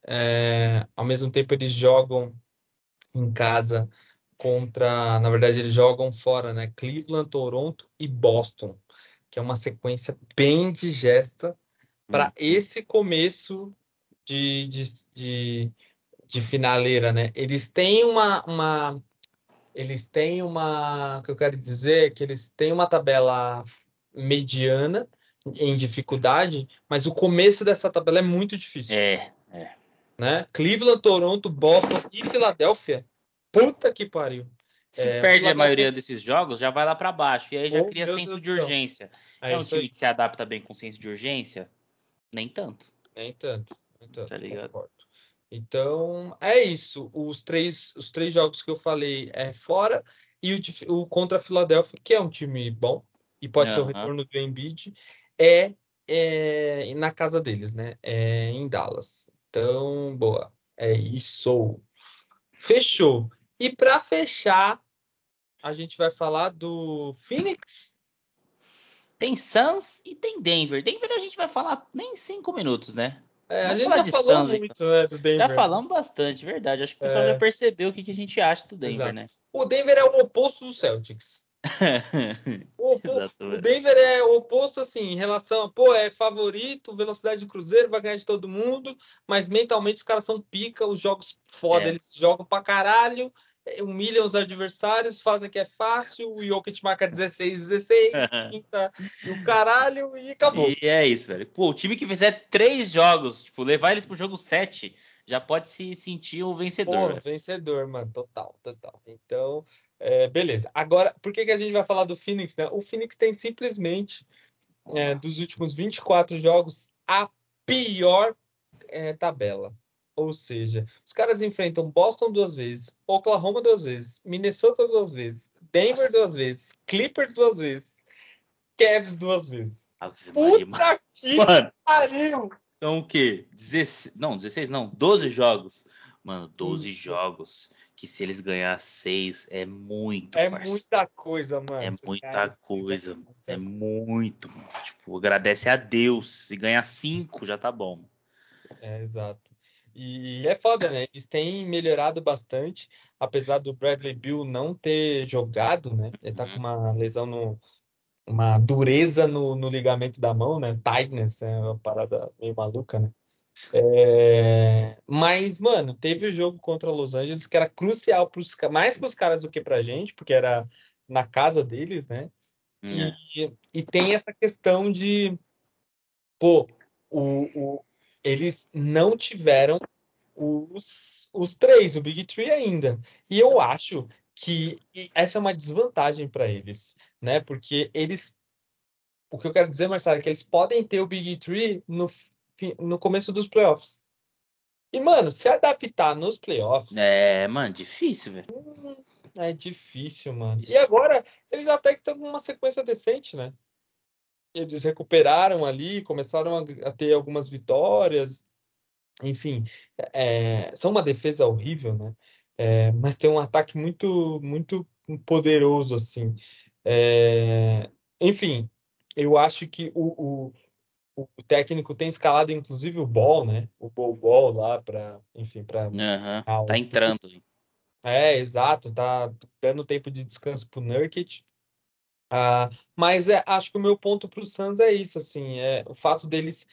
É, ao mesmo tempo, eles jogam em casa contra, na verdade, eles jogam fora, né? Cleveland, Toronto e Boston, que é uma sequência bem digesta para Uhum. esse começo de, de, de, de finaleira, né? Eles têm uma, uma, eles têm uma, o que eu quero dizer é que eles têm uma tabela mediana em dificuldade, mas o começo dessa tabela é muito difícil, É, é. né? Cleveland, Toronto, Boston e Filadélfia. Puta que pariu. Se É, perde a Filadélfia, maioria desses jogos, já vai lá pra baixo. E aí já oh cria meu senso Deus de do céu. urgência. É É um isso time aí. que se adapta bem com senso de urgência? Nem tanto, Nem tanto, nem tá tanto, ligado? concordo. Então, é isso. Os três, os três jogos que eu falei é fora e o, de- o contra a Philadelphia, que é um time bom e pode ser o Aham. retorno do Embiid, é, é na casa deles, né? É em Dallas. Então, boa. É isso. Fechou. E para fechar, a gente vai falar do Phoenix. Tem Suns e tem Denver. Denver a gente vai falar nem cinco minutos, né? É, a Vamos gente falar já de falou Suns, então. muito, né, do Já Denver. falamos bastante, verdade. Acho que o pessoal já É, percebeu o que, que a gente acha do Denver, exato. né? O Denver é o oposto do Celtics. O, opo- Exato, o mano. Denver é o oposto, assim, em relação a, pô, é favorito, velocidade de cruzeiro, vai ganhar de todo mundo, mas mentalmente os caras são pica, os jogos foda, É. eles jogam pra caralho, é, humilham os adversários, fazem que é fácil, o Jokic marca dezesseis, dezesseis, trinta e o caralho, e acabou. E é isso, velho. Pô, o time que fizer três jogos, tipo, levar eles pro jogo sete, já pode se sentir o vencedor, Pô, velho. vencedor, mano, total, total. Então, é, beleza. Agora, por que que a gente vai falar do Phoenix, né? O Phoenix tem simplesmente, é, dos últimos vinte e quatro jogos, a pior é, tabela. Ou seja, os caras enfrentam Boston duas vezes, Oklahoma duas vezes, Minnesota duas vezes, Denver Nossa, duas vezes, Clippers duas vezes, Cavs duas vezes. Ave Maria, mano. Puta que Mano, pariu! são o quê? dezesseis, não, dezesseis não, doze jogos. Mano, doze Isso. jogos. Que se eles ganhar seis é muito, É parça. muita coisa, É mano. Esses muita caras, é coisa, mano. É muita coisa. muito, mano. Tipo, agradece a Deus. Se ganhar cinco já tá bom, mano. É, exato. E é foda, né? Eles têm melhorado bastante, apesar do Bradley Beal não ter jogado, né? Ele tá com Uhum. uma lesão no, uma dureza no, no ligamento da mão, né? Tightness, é uma parada meio maluca, né? É, mas, mano, teve o jogo contra Los Angeles que era crucial pros, ca- mais para os caras do que pra gente, porque era na casa deles, né? E, É. e tem essa questão de, pô, o, o, eles não tiveram os, os três, o Big Three ainda. E eu acho que essa é uma desvantagem para eles, né? Porque eles, o que eu quero dizer, Marcelo, é que eles podem ter o Big Three no, fi- no começo dos playoffs. E, mano, se adaptar nos playoffs É, mano, difícil, velho. é difícil, mano. E Difícil. agora, eles até que estão numa sequência decente, né? Eles recuperaram ali, começaram a, a ter algumas vitórias. Enfim, é, são uma defesa horrível, né? É, mas tem um ataque muito, muito poderoso, assim. É, enfim, eu acho que o, o, o técnico tem escalado, inclusive, o Ball, né? O Ball Ball lá para, enfim, para Aham. Tá entrando. é, exato, tá dando tempo de descanso pro Nurkic. Ah, mas é, acho que o meu ponto pro Suns é isso, assim, é o fato deles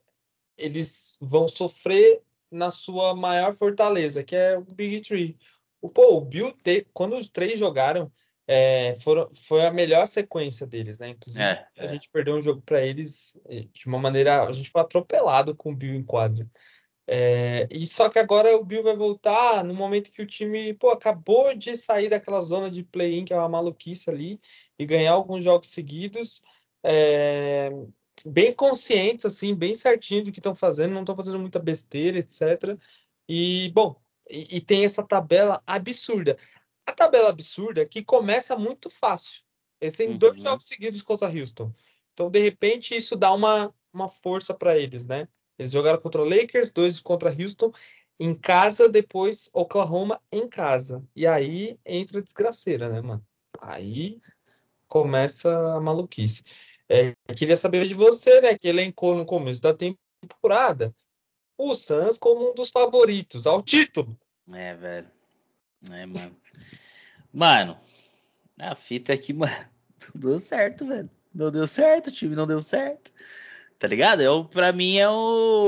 eles vão sofrer na sua maior fortaleza, que é o Big Three. O, pô, o Bill, te- quando os três jogaram, é, foram, foi a melhor sequência deles, né? Inclusive, É, a é. gente perdeu um jogo para eles eh, de uma maneira. A gente foi atropelado com o Bill em quadra. É, e só que agora o Bill vai voltar no momento que o time, pô, acabou de sair daquela zona de play-in, que é uma maluquice ali, e ganhar alguns jogos seguidos. É, bem conscientes, assim, bem certinho do que estão fazendo, não estão fazendo muita besteira, etcétera. E, bom, e, e tem essa tabela absurda. A tabela absurda que começa muito fácil. Eles têm dois Uhum. jogos seguidos contra Houston. Então, de repente, isso dá uma, uma força para eles, né? Eles jogaram contra o Lakers, dois contra Houston em casa, depois Oklahoma em casa. E aí entra a desgraceira, né, mano? Aí começa a maluquice. É, eu queria saber de você, né, que elencou no começo da temporada o Suns como um dos favoritos ao título. É, velho. É, mano. Mano, a fita é que, mano, não deu certo, velho. Não deu certo, o time não deu certo. Tá ligado? Eu, pra mim é o,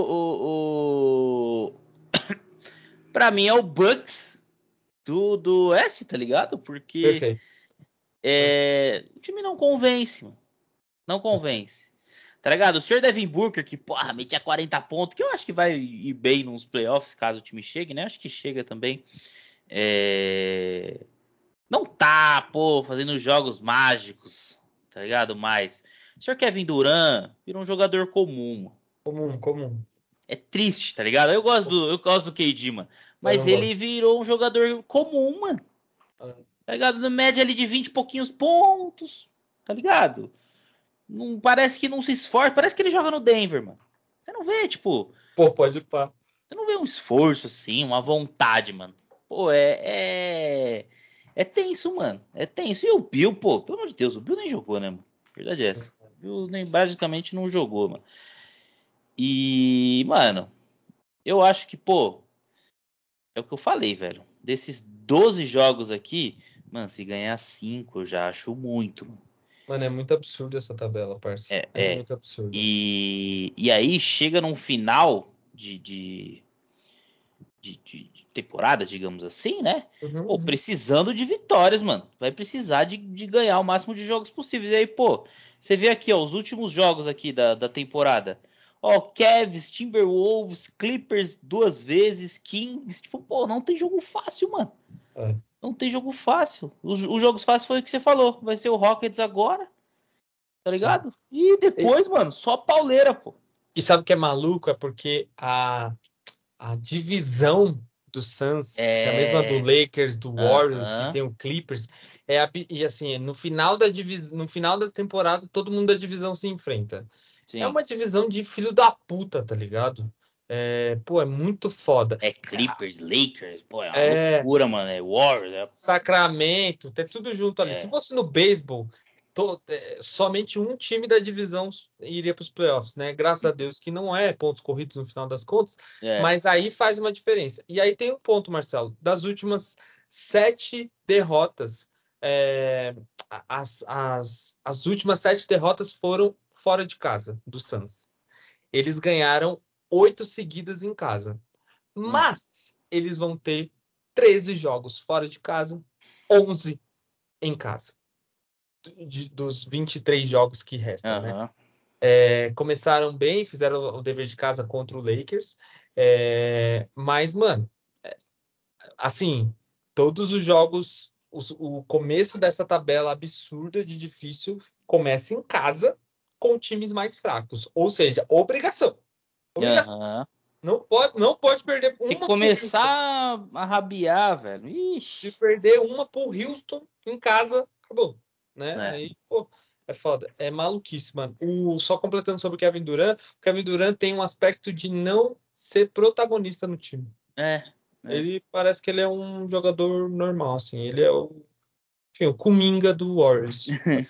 o, o... Pra mim é o Bucks do, do Oeste, tá ligado? Porque Perfeito. é, o time não convence, mano. Não convence. Tá ligado? O senhor Devin Booker, que, porra, metia quarenta pontos, que eu acho que vai ir bem nos playoffs, caso o time chegue, né? Acho que chega também. É... Não tá, pô, fazendo jogos mágicos, tá ligado? Mas o senhor Kevin Durant vira um jogador comum, mano. Comum, comum. é triste, tá ligado? Eu gosto do, eu gosto do K D, mano. Mas ele gosto. Virou um jogador comum, mano. Ah. Tá ligado? Na média ali de vinte e pouquinhos pontos, tá ligado? Não, parece que não se esforça, parece que ele joga no Denver, mano. Você não vê, tipo... Pô, pode pá. Você não vê um esforço assim, uma vontade, mano. Pô, é... É, é tenso, mano. É tenso. E o Bill, pô, pelo amor de Deus, o Bill nem jogou, né, mano? Verdade é essa. O Bill nem, basicamente não jogou, mano. E, mano, eu acho que, pô, é o que eu falei, velho. Desses doze jogos aqui, mano, se ganhar cinco eu já acho muito, mano. Mano, é muito absurdo essa tabela, parceiro. É, é, é muito absurdo. E, e aí chega num final de, de, de, de temporada, digamos assim, né? Uhum, pô, uhum. Precisando de vitórias, mano. Vai precisar de, de ganhar o máximo de jogos possíveis. E aí, pô, você vê aqui, ó, os últimos jogos aqui da, da temporada. Ó, Cavs, Timberwolves, Clippers duas vezes, Kings. Tipo, pô, não tem jogo fácil, mano. É. Não tem jogo fácil. Os, os jogos fáceis foi o que você falou. Vai ser o Rockets agora. Tá ligado? Sim. E depois, e, mano, só pauleira, pô. E sabe o que é maluco? É porque a, a divisão do Suns, é... que é a mesma do Lakers, do Warriors, uh-huh. e tem o Clippers, é a, e assim, no final da divis, no final da temporada, todo mundo da divisão se enfrenta. Sim. É uma divisão de filho da puta, tá ligado? É, pô, é muito foda. É Clippers, é, Lakers, pô, é uma é, loucura, mano. É Warriors, é... Sacramento, tem tudo junto ali. É. Se fosse no beisebol, to, é, somente um time da divisão iria para os playoffs, né? Graças a Deus que não é pontos corridos no final das contas, é. Mas aí faz uma diferença. E aí tem um ponto, Marcelo, das últimas sete derrotas, é, as, as, as últimas sete derrotas foram fora de casa do Suns. Eles ganharam oito seguidas em casa. Mas eles vão ter treze jogos fora de casa, onze em casa. De, dos vinte e três jogos que restam, uhum. né? É, começaram bem, fizeram o dever de casa contra o Lakers. É, mas, mano, é, assim, todos os jogos, os, o começo dessa tabela absurda de difícil começa em casa com times mais fracos. Ou seja, obrigação. obrigação. Uhum. Não pode, não pode perder uma. Se começar a rabiar, velho. Ixi. Se perder uma pro Houston em casa, acabou. Né? É. Aí, pô, é foda. É maluquice, mano. O, só completando sobre o Kevin Durant, o Kevin Durant tem um aspecto de não ser protagonista no time. É. é. Ele parece que ele é um jogador normal, assim. Ele é o. Enfim, o Kuminga do Warriors.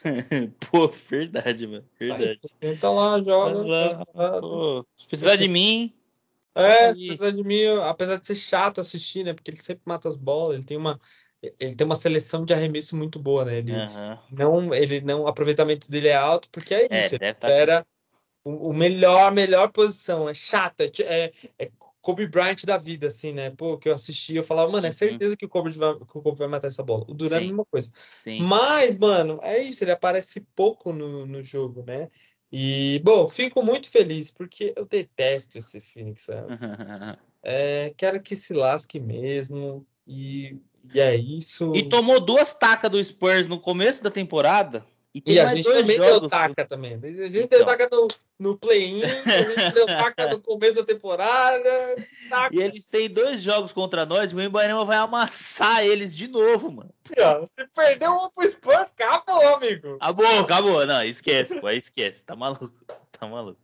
Pô, verdade, mano. Verdade. Aí, tenta lá, joga. Lá, pô, se precisar de mim. É, se precisar de mim, apesar de ser chato assistir, né? Porque ele sempre mata as bolas, ele tem uma. Ele tem uma seleção de arremesso muito boa, né? Ele uhum. não, ele não, o aproveitamento dele é alto, porque é isso. É, ele espera tá... o, o melhor, melhor posição. É chato, é, é, é Kobe Bryant da vida, assim, né? Pô, que eu assisti, eu falava, mano, é certeza uhum. que, o Kobe vai, que o Kobe vai matar essa bola. O Durant é a mesma coisa. Sim, Mas, sim. mano, é isso, ele aparece pouco no, no jogo, né? E, bom, fico muito feliz, porque eu detesto esse Phoenix Suns. é, quero que se lasque mesmo. E, e é isso. E tomou duas tacas do Spurs no começo da temporada. E, tem e a mais gente dois também jogos deu taca do... também. A gente então. deu taca no, no play-in, a gente deu taca no começo da temporada. Taca. E eles têm dois jogos contra nós, o Embaema vai amassar eles de novo, mano. E, ó, se perdeu um pro Spurs, acabou, amigo. Acabou, acabou. Não, esquece, pô, aí esquece. Tá maluco, tá maluco.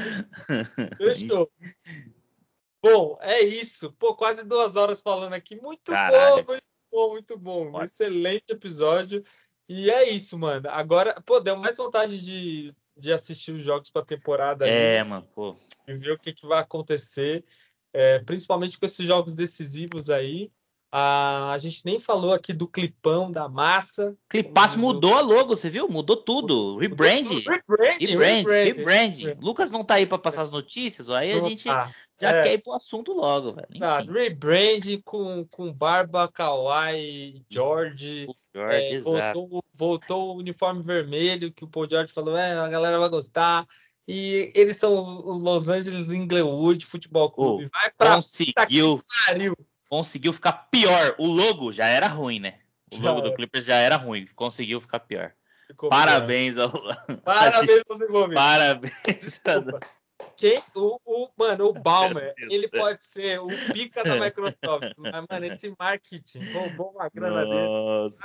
Fechou. Bom, é isso. Pô, quase duas horas falando aqui. Muito Caralho. bom, muito bom, muito bom. Pode. Excelente episódio. E é isso, mano. Agora, pô, deu mais vontade de, de assistir os jogos pra temporada ali. É, mano, pô. E ver o que, que vai acontecer. É, principalmente com esses jogos decisivos aí. Ah, a gente nem falou aqui do clipão da massa. Clipaço mudou a logo, você viu? Mudou tudo. Rebrand. Rebrand. Rebrand. Lucas não tá aí pra passar as notícias, ó. Aí a gente já é. quer ir pro assunto logo, velho. Tá, rebrand com, com Barba, Kawhi, George. George, é, voltou, voltou o uniforme vermelho, que o Paul George falou, é, a galera vai gostar. E eles são o Los Angeles Inglewood Futebol Clube. Oh, vai pra conseguiu, conseguiu ficar pior. O logo já era ruim, né? O já logo era. do Clippers já era ruim. Conseguiu ficar pior. Ficou Parabéns pior. ao... Parabéns ao desenvolvimento. Parabéns. quem, o, o, mano, o Ballmer, ele pode ser o pica da Microsoft, mas, mano, esse marketing roubou uma grana dele. Nossa.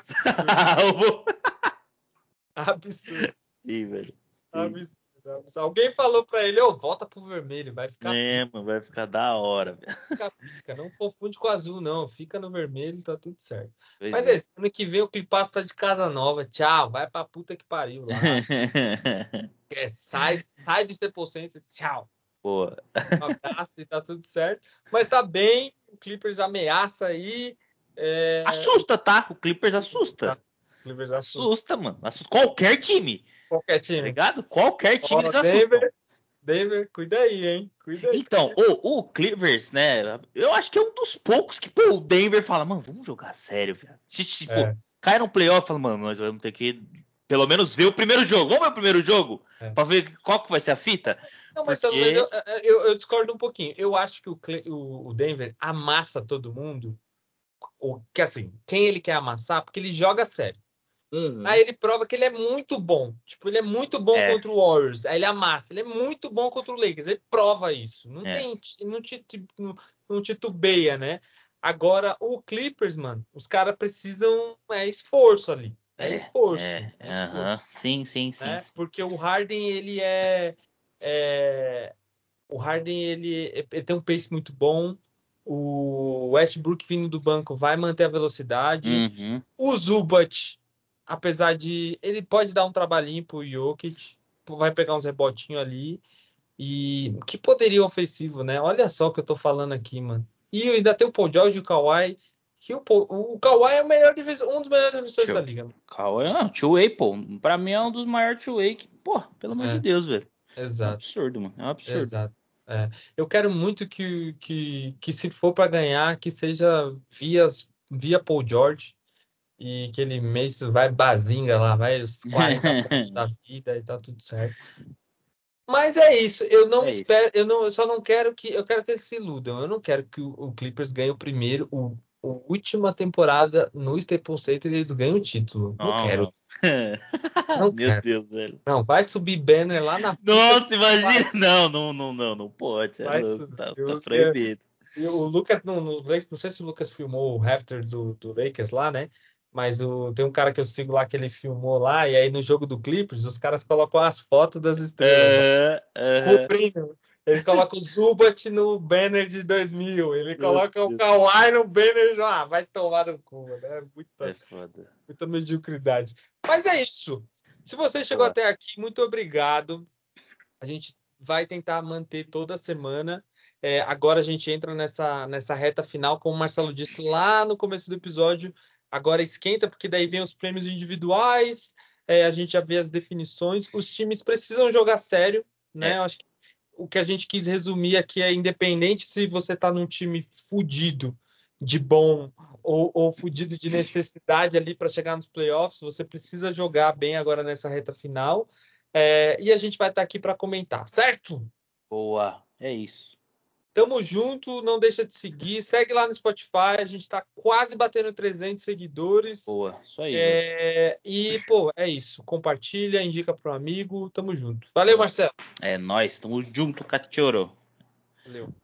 Absurdo. Sim, velho. Sim. Absurdo. Alguém falou pra ele, ô, oh, volta pro vermelho, vai ficar é, pica. mano, vai ficar da hora, velho. Vai ficar pica, não confunde com o azul, não. Fica no vermelho, tá tudo certo. Pois Mas é. é isso, ano que vem o Clipaço tá de casa nova. Tchau, vai pra puta que pariu lá. é, sai, sai do Staples Center, tchau. Pô. Um abraço e tá tudo certo. Mas tá bem, o Clippers ameaça aí. É... Assusta, tá? O Clippers assusta. Tá. Clippers assusta. Assusta, mano. Assusta qualquer time. Qualquer time. Tá ligado? Qualquer time Ó, eles assustam. Denver, Denver, cuida aí, hein? Cuida aí. Então, o, o Clippers, né? Eu acho que é um dos poucos que, pô, o Denver fala, mano, vamos jogar sério, velho. Se, tipo, É. cai no playoff, fala, mano, nós vamos ter que pelo menos ver o primeiro jogo. Vamos ver o primeiro jogo? É. Pra ver qual que vai ser a fita? Não, Marcelo, Porque... mas eu, eu, eu discordo um pouquinho. Eu acho que o, o Denver amassa todo mundo. Ou, que assim, quem ele quer amassar, porque ele joga sério. Uhum. Aí ele prova que ele é muito bom. Tipo, ele é muito bom é. contra o Warriors. Aí ele amassa. Ele é muito bom contra o Lakers. Ele prova isso. Não é. tem, não, não, não titubeia, né? Agora, o Clippers, mano, os caras precisam é esforço ali. É, é esforço. É, é esforço uh-huh. Sim, sim, sim, né? sim. Porque o Harden, ele é, é... O Harden, ele, ele tem um pace muito bom. O Westbrook vindo do banco vai manter a velocidade. Uhum. O Zubat, apesar de... Ele pode dar um trabalhinho pro Jokic. Vai pegar uns rebotinhos ali. E que poderia ofensivo, né? Olha só o que eu tô falando aqui, mano. E ainda tem o Paul George e o Kawhi. Que o, Paul, o Kawhi é o melhor defensor, um dos melhores defensores da liga. Kawhi é um two-way, pô. Pra mim é um dos maiores two-way que, pô, pelo amor é. de Deus, velho. Exato. É um absurdo, mano. É um absurdo. Exato. É. Eu quero muito que, que, que se for para ganhar, que seja via, via Paul George e que ele mês vai bazinga lá, vai os quarenta pontos da vida e tá tudo certo. Mas é isso, eu não é espero, isso. eu não, eu só não quero que, eu quero que eles se iludam. Eu não quero que o, o Clippers ganhe o primeiro, o, a última temporada no Staples Center e eles ganhem o título. Não oh, quero. Não Meu quero. Deus, velho. Não, vai subir banner lá na Nossa, imagina. Não, não, não, não, não pode. Vai tá, tá proibido. E o Lucas, não, não, não sei se o Lucas filmou o Rafter do, do Lakers lá, né? Mas o, tem um cara que eu sigo lá que ele filmou lá, e aí no jogo do Clippers, os caras colocam as fotos das estrelas. Uh, uh, cobrindo. Ele coloca o Zubat no banner de dois mil, ele coloca o Kawhi no banner de... Ah, vai tomar no cu, né? Muita, é foda. Muita mediocridade. Mas é isso. Se você chegou Boa. até aqui, muito obrigado. A gente vai tentar manter toda semana. É, agora a gente entra nessa, nessa reta final, como o Marcelo disse lá no começo do episódio. Agora esquenta, porque daí vem os prêmios individuais, é, a gente já vê as definições. Os times precisam jogar sério, né? É. Eu acho que o que a gente quis resumir aqui é independente se você está num time fudido de bom ou, ou fudido de necessidade ali para chegar nos playoffs, você precisa jogar bem agora nessa reta final. É, e a gente vai estar aqui para comentar, certo? Boa, é isso. Tamo junto, não deixa de seguir, segue lá no Spotify, a gente está quase batendo trezentos seguidores. Boa, isso aí. É, e, pô, é isso. Compartilha, indica para um amigo, tamo junto. Valeu, Marcelo. É nóis, tamo junto, cachorro. Valeu.